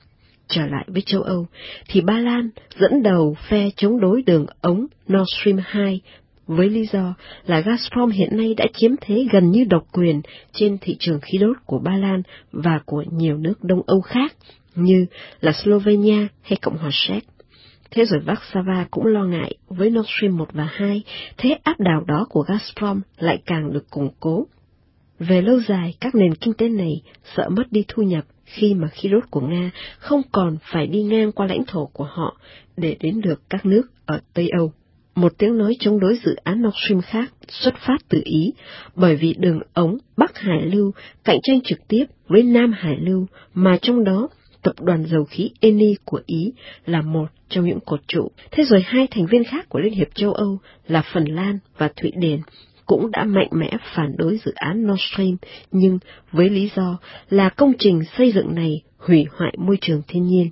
Trở lại với châu Âu, thì Ba Lan dẫn đầu phe chống đối đường ống Nord Stream 2 với lý do là Gazprom hiện nay đã chiếm thế gần như độc quyền trên thị trường khí đốt của Ba Lan và của nhiều nước Đông Âu khác như là Slovenia hay Cộng hòa Séc. Thế rồi Warsaw cũng lo ngại với Nord Stream 1 và 2, thế áp đảo đó của Gazprom lại càng được củng cố. Về lâu dài, các nền kinh tế này sợ mất đi thu nhập khi mà khí đốt của Nga không còn phải đi ngang qua lãnh thổ của họ để đến được các nước ở Tây Âu. Một tiếng nói chống đối dự án Nord Stream khác xuất phát từ Ý, bởi vì đường ống Bắc Hải Lưu cạnh tranh trực tiếp với Nam Hải Lưu, mà trong đó tập đoàn dầu khí Eni của Ý là một trong những cột trụ. Thế rồi hai thành viên khác của Liên hiệp châu Âu là Phần Lan và Thụy Điển cũng đã mạnh mẽ phản đối dự án Nord Stream, nhưng với lý do là công trình xây dựng này hủy hoại môi trường thiên nhiên.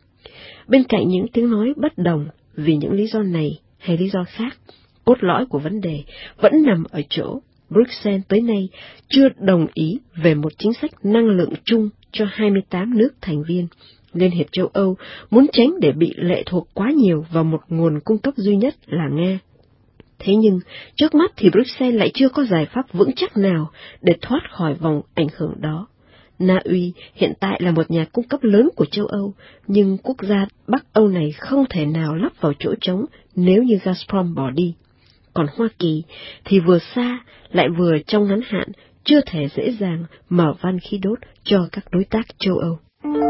Bên cạnh những tiếng nói bất đồng vì những lý do này hay lý do khác, cốt lõi của vấn đề vẫn nằm ở chỗ Bruxelles tới nay chưa đồng ý về một chính sách năng lượng chung cho 28 nước thành viên. Liên hiệp châu Âu muốn tránh để bị lệ thuộc quá nhiều vào một nguồn cung cấp duy nhất là Nga. Thế nhưng, trước mắt thì Bruxelles lại chưa có giải pháp vững chắc nào để thoát khỏi vòng ảnh hưởng đó. Na Uy hiện tại là một nhà cung cấp lớn của châu Âu, nhưng quốc gia Bắc Âu này không thể nào lấp vào chỗ trống nếu như Gazprom bỏ đi. Còn Hoa Kỳ thì vừa xa lại vừa trong ngắn hạn chưa thể dễ dàng mở van khí đốt cho các đối tác châu Âu.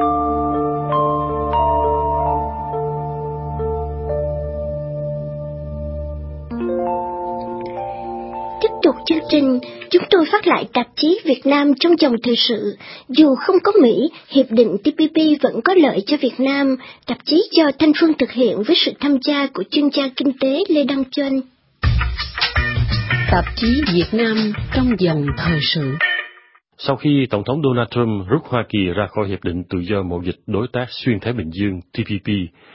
Tiếp tục chương trình, chúng tôi phát lại tạp chí Việt Nam trong dòng thời sự. Dù không có Mỹ, Hiệp định TPP vẫn có lợi cho Việt Nam. Tạp chí do Thanh Phương thực hiện với sự tham gia của chuyên gia kinh tế Lê Đăng Doanh. Tạp chí Việt Nam trong dòng thời sự. Sau khi Tổng thống Donald Trump rút Hoa Kỳ ra khỏi Hiệp định Tự do Mậu dịch Đối tác Xuyên Thái Bình Dương TPP,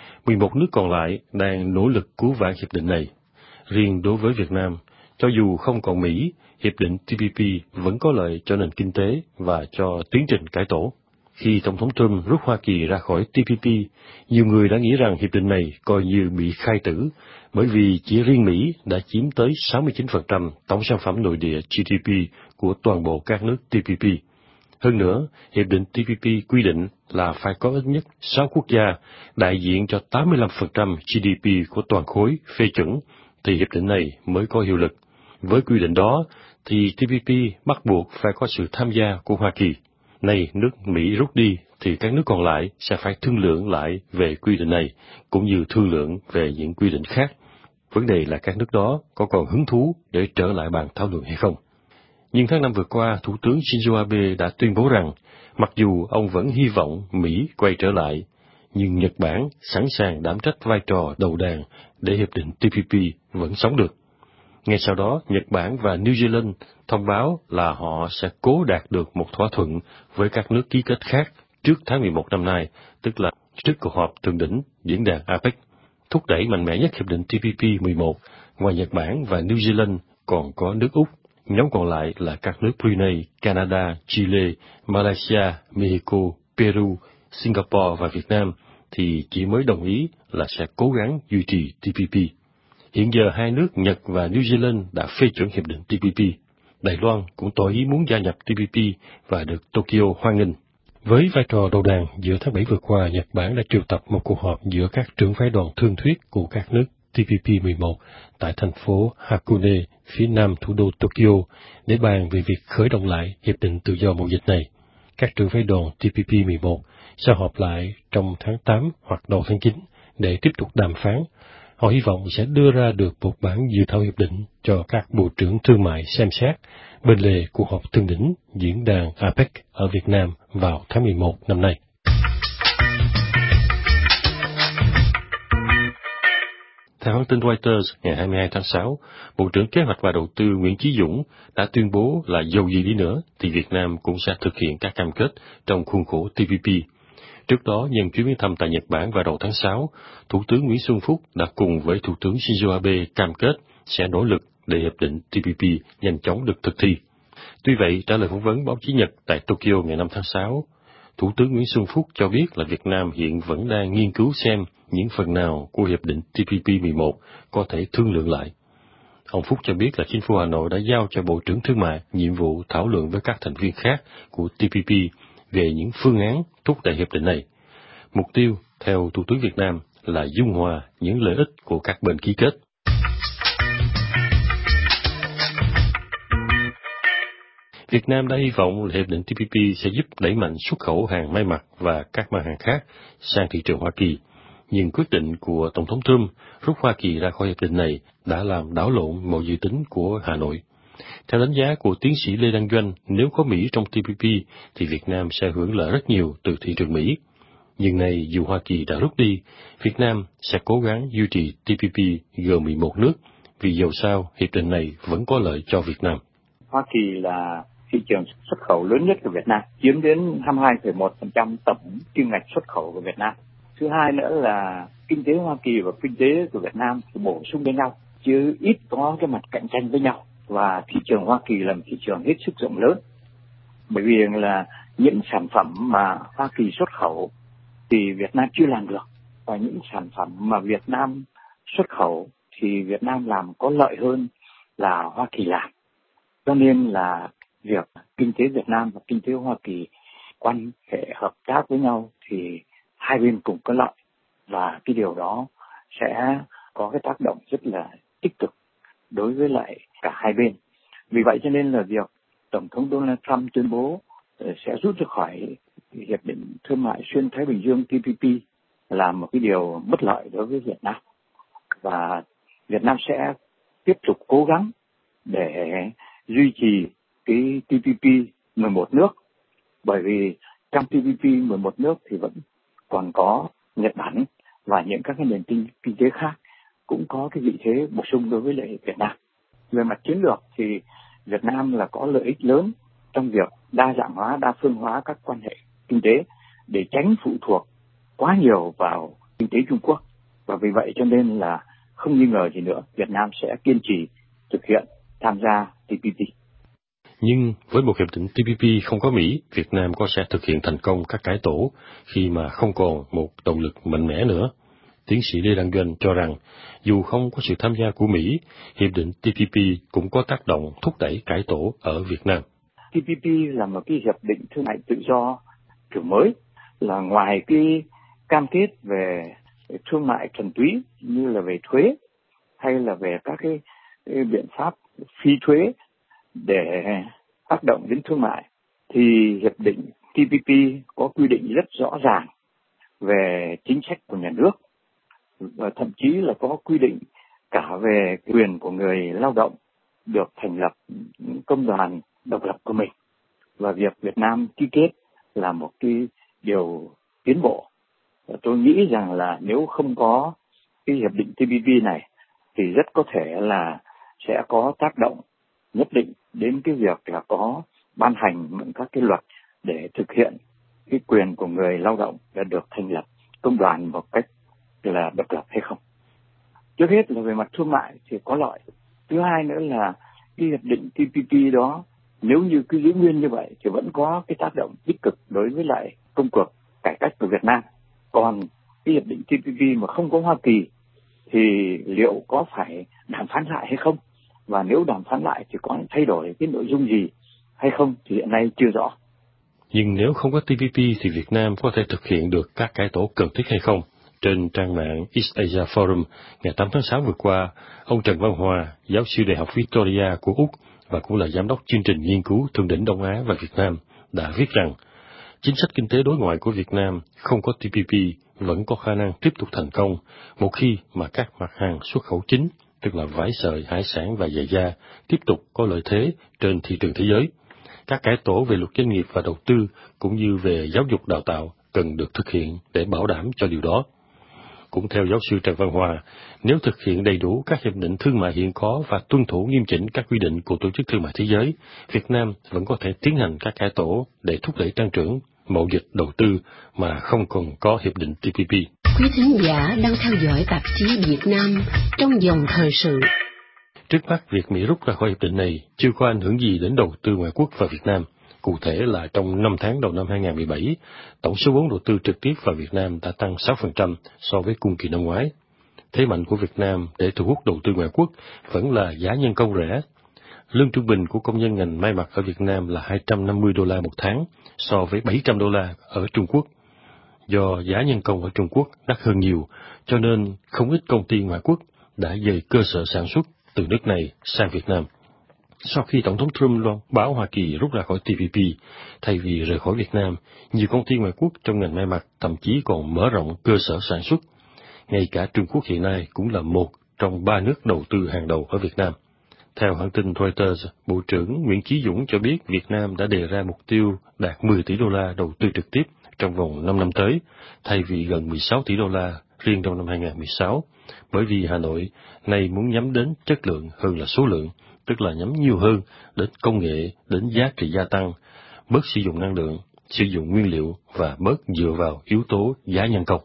11 nước còn lại đang nỗ lực cứu vãn hiệp định này. Riêng đối với Việt Nam, cho dù không còn Mỹ, hiệp định TPP vẫn có lợi cho nền kinh tế và cho tiến trình cải tổ. Khi Tổng thống Trump rút Hoa Kỳ ra khỏi TPP, nhiều người đã nghĩ rằng hiệp định này coi như bị khai tử, bởi vì chỉ riêng Mỹ đã chiếm tới 69% tổng sản phẩm nội địa GDP của toàn bộ các nước TPP. Hơn nữa, hiệp định TPP quy định là phải có ít nhất 6 quốc gia đại diện cho 85% GDP của toàn khối phê chuẩn, thì hiệp định này mới có hiệu lực. Với quy định đó, thì TPP bắt buộc phải có sự tham gia của Hoa Kỳ. Nay nước Mỹ rút đi, thì các nước còn lại sẽ phải thương lượng lại về quy định này, cũng như thương lượng về những quy định khác. Vấn đề là các nước đó có còn hứng thú để trở lại bàn thảo luận hay không. Nhưng tháng 5 vừa qua, Thủ tướng Shinzo Abe đã tuyên bố rằng, mặc dù ông vẫn hy vọng Mỹ quay trở lại, nhưng Nhật Bản sẵn sàng đảm trách vai trò đầu đàn để hiệp định TPP vẫn sống được. Ngay sau đó, Nhật Bản và New Zealand thông báo là họ sẽ cố đạt được một thỏa thuận với các nước ký kết khác trước tháng 11 năm nay, tức là trước cuộc họp thượng đỉnh diễn đàn APEC. Thúc đẩy mạnh mẽ nhất hiệp định TPP 11, ngoài Nhật Bản và New Zealand còn có nước Úc. Nhóm còn lại là các nước Brunei, Canada, Chile, Malaysia, Mexico, Peru, Singapore và Việt Nam thì chỉ mới đồng ý là sẽ cố gắng duy trì TPP. Hiện giờ hai nước Nhật và New Zealand đã phê chuẩn hiệp định TPP. Đài Loan cũng tỏ ý muốn gia nhập TPP và được Tokyo hoan nghênh. Với vai trò đầu đàn, giữa tháng 7 vừa qua, Nhật Bản đã triệu tập một cuộc họp giữa các trưởng phái đoàn thương thuyết của các nước TPP 11 tại thành phố Hakone, phía nam thủ đô Tokyo, để bàn về việc khởi động lại hiệp định tự do mậu dịch này. Các trưởng phái đoàn TPP 11 sẽ họp lại trong tháng 8 hoặc đầu tháng 9 để tiếp tục đàm phán. Họ hy vọng sẽ đưa ra được một bản dự thảo hiệp định cho các bộ trưởng thương mại xem xét bên lề cuộc họp thượng đỉnh diễn đàn APEC ở Việt Nam vào tháng 11 năm nay. Theo hãng tin Reuters, ngày 22 tháng 6, Bộ trưởng Kế hoạch và Đầu tư Nguyễn Chí Dũng đã tuyên bố là dầu gì đi nữa thì Việt Nam cũng sẽ thực hiện các cam kết trong khuôn khổ TPP. Trước đó, nhân chuyến viếng thăm tại Nhật Bản vào đầu tháng 6, Thủ tướng Nguyễn Xuân Phúc đã cùng với Thủ tướng Shinzo Abe cam kết sẽ nỗ lực để hiệp định TPP nhanh chóng được thực thi. Tuy vậy, trả lời phỏng vấn báo chí Nhật tại Tokyo ngày 5 tháng 6, Thủ tướng Nguyễn Xuân Phúc cho biết là Việt Nam hiện vẫn đang nghiên cứu xem những phần nào của hiệp định TPP 11 có thể thương lượng lại. Ông Phúc cho biết là chính phủ Hà Nội đã giao cho Bộ trưởng Thương mại nhiệm vụ thảo luận với các thành viên khác của TPP về những phương án thúc đẩy hiệp định này. Mục tiêu, theo Thủ tướng Việt Nam, là dung hòa những lợi ích của các bên ký kết. Việt Nam đã hy vọng là hiệp định TPP sẽ giúp đẩy mạnh xuất khẩu hàng may mặc và các mặt hàng khác sang thị trường Hoa Kỳ. Nhưng quyết định của Tổng thống Trump rút Hoa Kỳ ra khỏi hiệp định này đã làm đảo lộn mọi dự tính của Hà Nội. Theo đánh giá của tiến sĩ Lê Đăng Doanh, nếu có Mỹ trong TPP thì Việt Nam sẽ hưởng lợi rất nhiều từ thị trường Mỹ. Nhưng nay dù Hoa Kỳ đã rút đi, Việt Nam sẽ cố gắng duy trì TPP gồm 11 nước, vì dầu sao hiệp định này vẫn có lợi cho Việt Nam. Hoa Kỳ là thị trường xuất khẩu lớn nhất của Việt Nam, chiếm đến 22,1% tổng kim ngạch xuất khẩu của Việt Nam. Thứ hai nữa là kinh tế Hoa Kỳ và kinh tế của Việt Nam bổ sung với nhau, chứ ít có cái mặt cạnh tranh với nhau. Và thị trường Hoa Kỳ là một thị trường hết sức rộng lớn, bởi vì là những sản phẩm mà Hoa Kỳ xuất khẩu thì Việt Nam chưa làm được, và những sản phẩm mà Việt Nam xuất khẩu thì Việt Nam làm có lợi hơn là Hoa Kỳ làm. Cho nên là việc kinh tế Việt Nam và kinh tế Hoa Kỳ quan hệ hợp tác với nhau thì hai bên cùng có lợi, và cái điều đó sẽ có cái tác động rất là tích cực đối với lại cả hai bên. Vì vậy cho nên là việc Tổng thống Donald Trump tuyên bố sẽ rút ra khỏi Hiệp định Thương mại Xuyên Thái Bình Dương TPP là một cái điều bất lợi đối với Việt Nam. Và Việt Nam sẽ tiếp tục cố gắng để duy trì cái TPP 11 nước, bởi vì trong TPP 11 nước thì vẫn còn có Nhật Bản và những các cái nền kinh tế khác cũng có cái vị thế bổ sung đối với lại Việt Nam. về mặt chiến lược thì Việt Nam là có lợi ích lớn trong việc đa dạng hóa, đa phương hóa các quan hệ kinh tế để tránh phụ thuộc quá nhiều vào kinh tế Trung Quốc. Và vì vậy cho nên là không nghi ngờ gì nữa, Việt Nam sẽ kiên trì thực hiện tham gia TPP. Nhưng với một hiệp định TPP không có Mỹ, Việt Nam có sẽ thực hiện thành công các cải tổ khi mà không còn một động lực mạnh mẽ nữa. Tiến sĩ Lê Đăng Doanh cho rằng, dù không có sự tham gia của Mỹ, hiệp định TPP cũng có tác động thúc đẩy cải tổ ở Việt Nam. TPP là một cái hiệp định thương mại tự do kiểu mới, là ngoài cái cam kết về thương mại thuần túy như là về thuế hay là về các cái biện pháp phi thuế để tác động đến thương mại, thì hiệp định TPP có quy định rất rõ ràng về chính sách của nhà nước, và thậm chí là có quy định cả về quyền của người lao động được thành lập công đoàn độc lập của mình. Và việc Việt Nam ký kết là một cái điều tiến bộ. Và tôi nghĩ rằng là nếu không có cái hiệp định TPP này thì rất có thể là sẽ có tác động nhất định đến cái việc là có ban hành các cái luật để thực hiện cái quyền của người lao động đã được thành lập công đoàn một cách là độc lập hay không. Trước hết là về mặt thương mại thì có lợi. Thứ hai nữa là cái hiệp định TPP đó nếu như cứ giữ nguyên như vậy thì vẫn có cái tác động tích cực đối với lại công cuộc cải cách của Việt Nam. Còn cái hiệp định TPP mà không có Hoa Kỳ thì liệu có phải đàm phán lại hay không? Và nếu đàm phán lại thì có thay đổi cái nội dung gì hay không thì hiện nay chưa rõ. Nhưng nếu không có TPP thì Việt Nam có thể thực hiện được các cải tổ cần thiết hay không? Trên trang mạng East Asia Forum ngày 8 tháng 6 vừa qua, ông Trần Văn Hòa, giáo sư Đại học Victoria của Úc và cũng là giám đốc chương trình nghiên cứu thượng đỉnh Đông Á và Việt Nam, đã viết rằng chính sách kinh tế đối ngoại của Việt Nam không có TPP vẫn có khả năng tiếp tục thành công một khi mà các mặt hàng xuất khẩu chính, tức là vải sợi, hải sản và giày da, tiếp tục có lợi thế trên thị trường thế giới. Các cải tổ về luật doanh nghiệp và đầu tư cũng như về giáo dục đào tạo cần được thực hiện để bảo đảm cho điều đó. Cũng theo giáo sư Trần Văn Hòa, nếu thực hiện đầy đủ các hiệp định thương mại hiện có và tuân thủ nghiêm chỉnh các quy định của Tổ chức Thương mại Thế giới, Việt Nam vẫn có thể tiến hành các cải tổ để thúc đẩy tăng trưởng, mậu dịch, đầu tư mà không còn có hiệp định TPP. Quý thính giả đang theo dõi tạp chí Việt Nam trong dòng thời sự. Trước mắt, việc Mỹ rút ra khỏi hiệp định này chưa có ảnh hưởng gì đến đầu tư ngoại quốc vào Việt Nam. Cụ thể là trong 5 tháng đầu năm 2017, tổng số vốn đầu tư trực tiếp vào Việt Nam đã tăng 6% so với cùng kỳ năm ngoái. Thế mạnh của Việt Nam để thu hút đầu tư ngoại quốc vẫn là giá nhân công rẻ. Lương trung bình của công nhân ngành may mặc ở Việt Nam là $250 một tháng so với $700 ở Trung Quốc. Do giá nhân công ở Trung Quốc đắt hơn nhiều, cho nên không ít công ty ngoại quốc đã dời cơ sở sản xuất từ nước này sang Việt Nam. Sau khi Tổng thống Trump loan báo Hoa Kỳ rút ra khỏi TPP, thay vì rời khỏi Việt Nam, nhiều công ty ngoại quốc trong ngành may mặc thậm chí còn mở rộng cơ sở sản xuất. Ngay cả Trung Quốc hiện nay cũng là một trong 3 nước đầu tư hàng đầu ở Việt Nam. Theo hãng tin Reuters, Bộ trưởng Nguyễn Chí Dũng cho biết Việt Nam đã đề ra mục tiêu đạt $10 tỷ đầu tư trực tiếp trong vòng 5 năm tới, thay vì gần $16 tỷ riêng trong năm 2016, bởi vì Hà Nội nay muốn nhắm đến chất lượng hơn là số lượng, tức là nhắm nhiều hơn đến công nghệ, đến giá trị gia tăng, bớt sử dụng năng lượng, sử dụng nguyên liệu và bớt dựa vào yếu tố giá nhân công.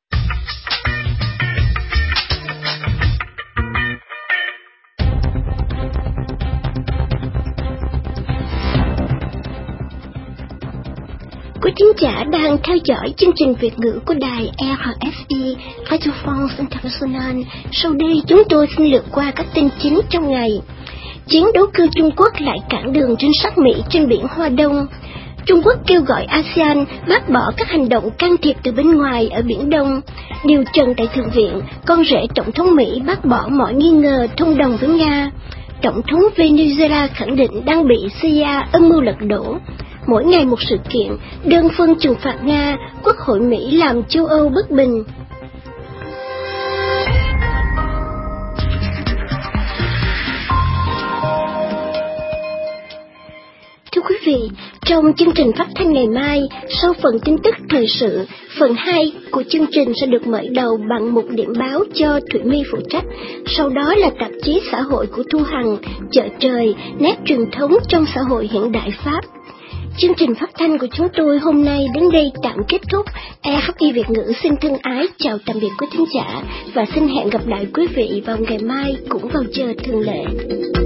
Quý thính giả đang theo dõi chương trình Việt ngữ của đài RFI, Radio France International. Sau đây chúng tôi xin lược qua các tin chính trong ngày. Chiến đấu cơ Trung Quốc lại cản đường trinh sát Mỹ trên biển Hoa Đông. Trung Quốc kêu gọi ASEAN bác bỏ các hành động can thiệp từ bên ngoài ở Biển Đông. Điều trần tại Thượng viện, con rể Tổng thống Mỹ bác bỏ mọi nghi ngờ thông đồng với Nga. Tổng thống Venezuela khẳng định đang bị CIA âm mưu lật đổ. Mỗi ngày một sự kiện, đơn phương trừng phạt Nga, Quốc hội Mỹ làm châu Âu bất bình. Thưa quý vị, Trong chương trình phát thanh ngày mai, sau phần tin tức thời sự, phần 2 của chương trình sẽ được mở đầu bằng một điểm báo do Thủy My phụ trách. Sau đó là tạp chí xã hội của Thu Hằng, Chợ Trời, nét truyền thống trong xã hội hiện đại Pháp. Chương trình phát thanh của chúng tôi hôm nay đến đây tạm kết thúc. RFI Việt ngữ xin thân ái chào tạm biệt quý thính giả và xin hẹn gặp lại quý vị vào ngày mai cũng vào giờ thường lệ.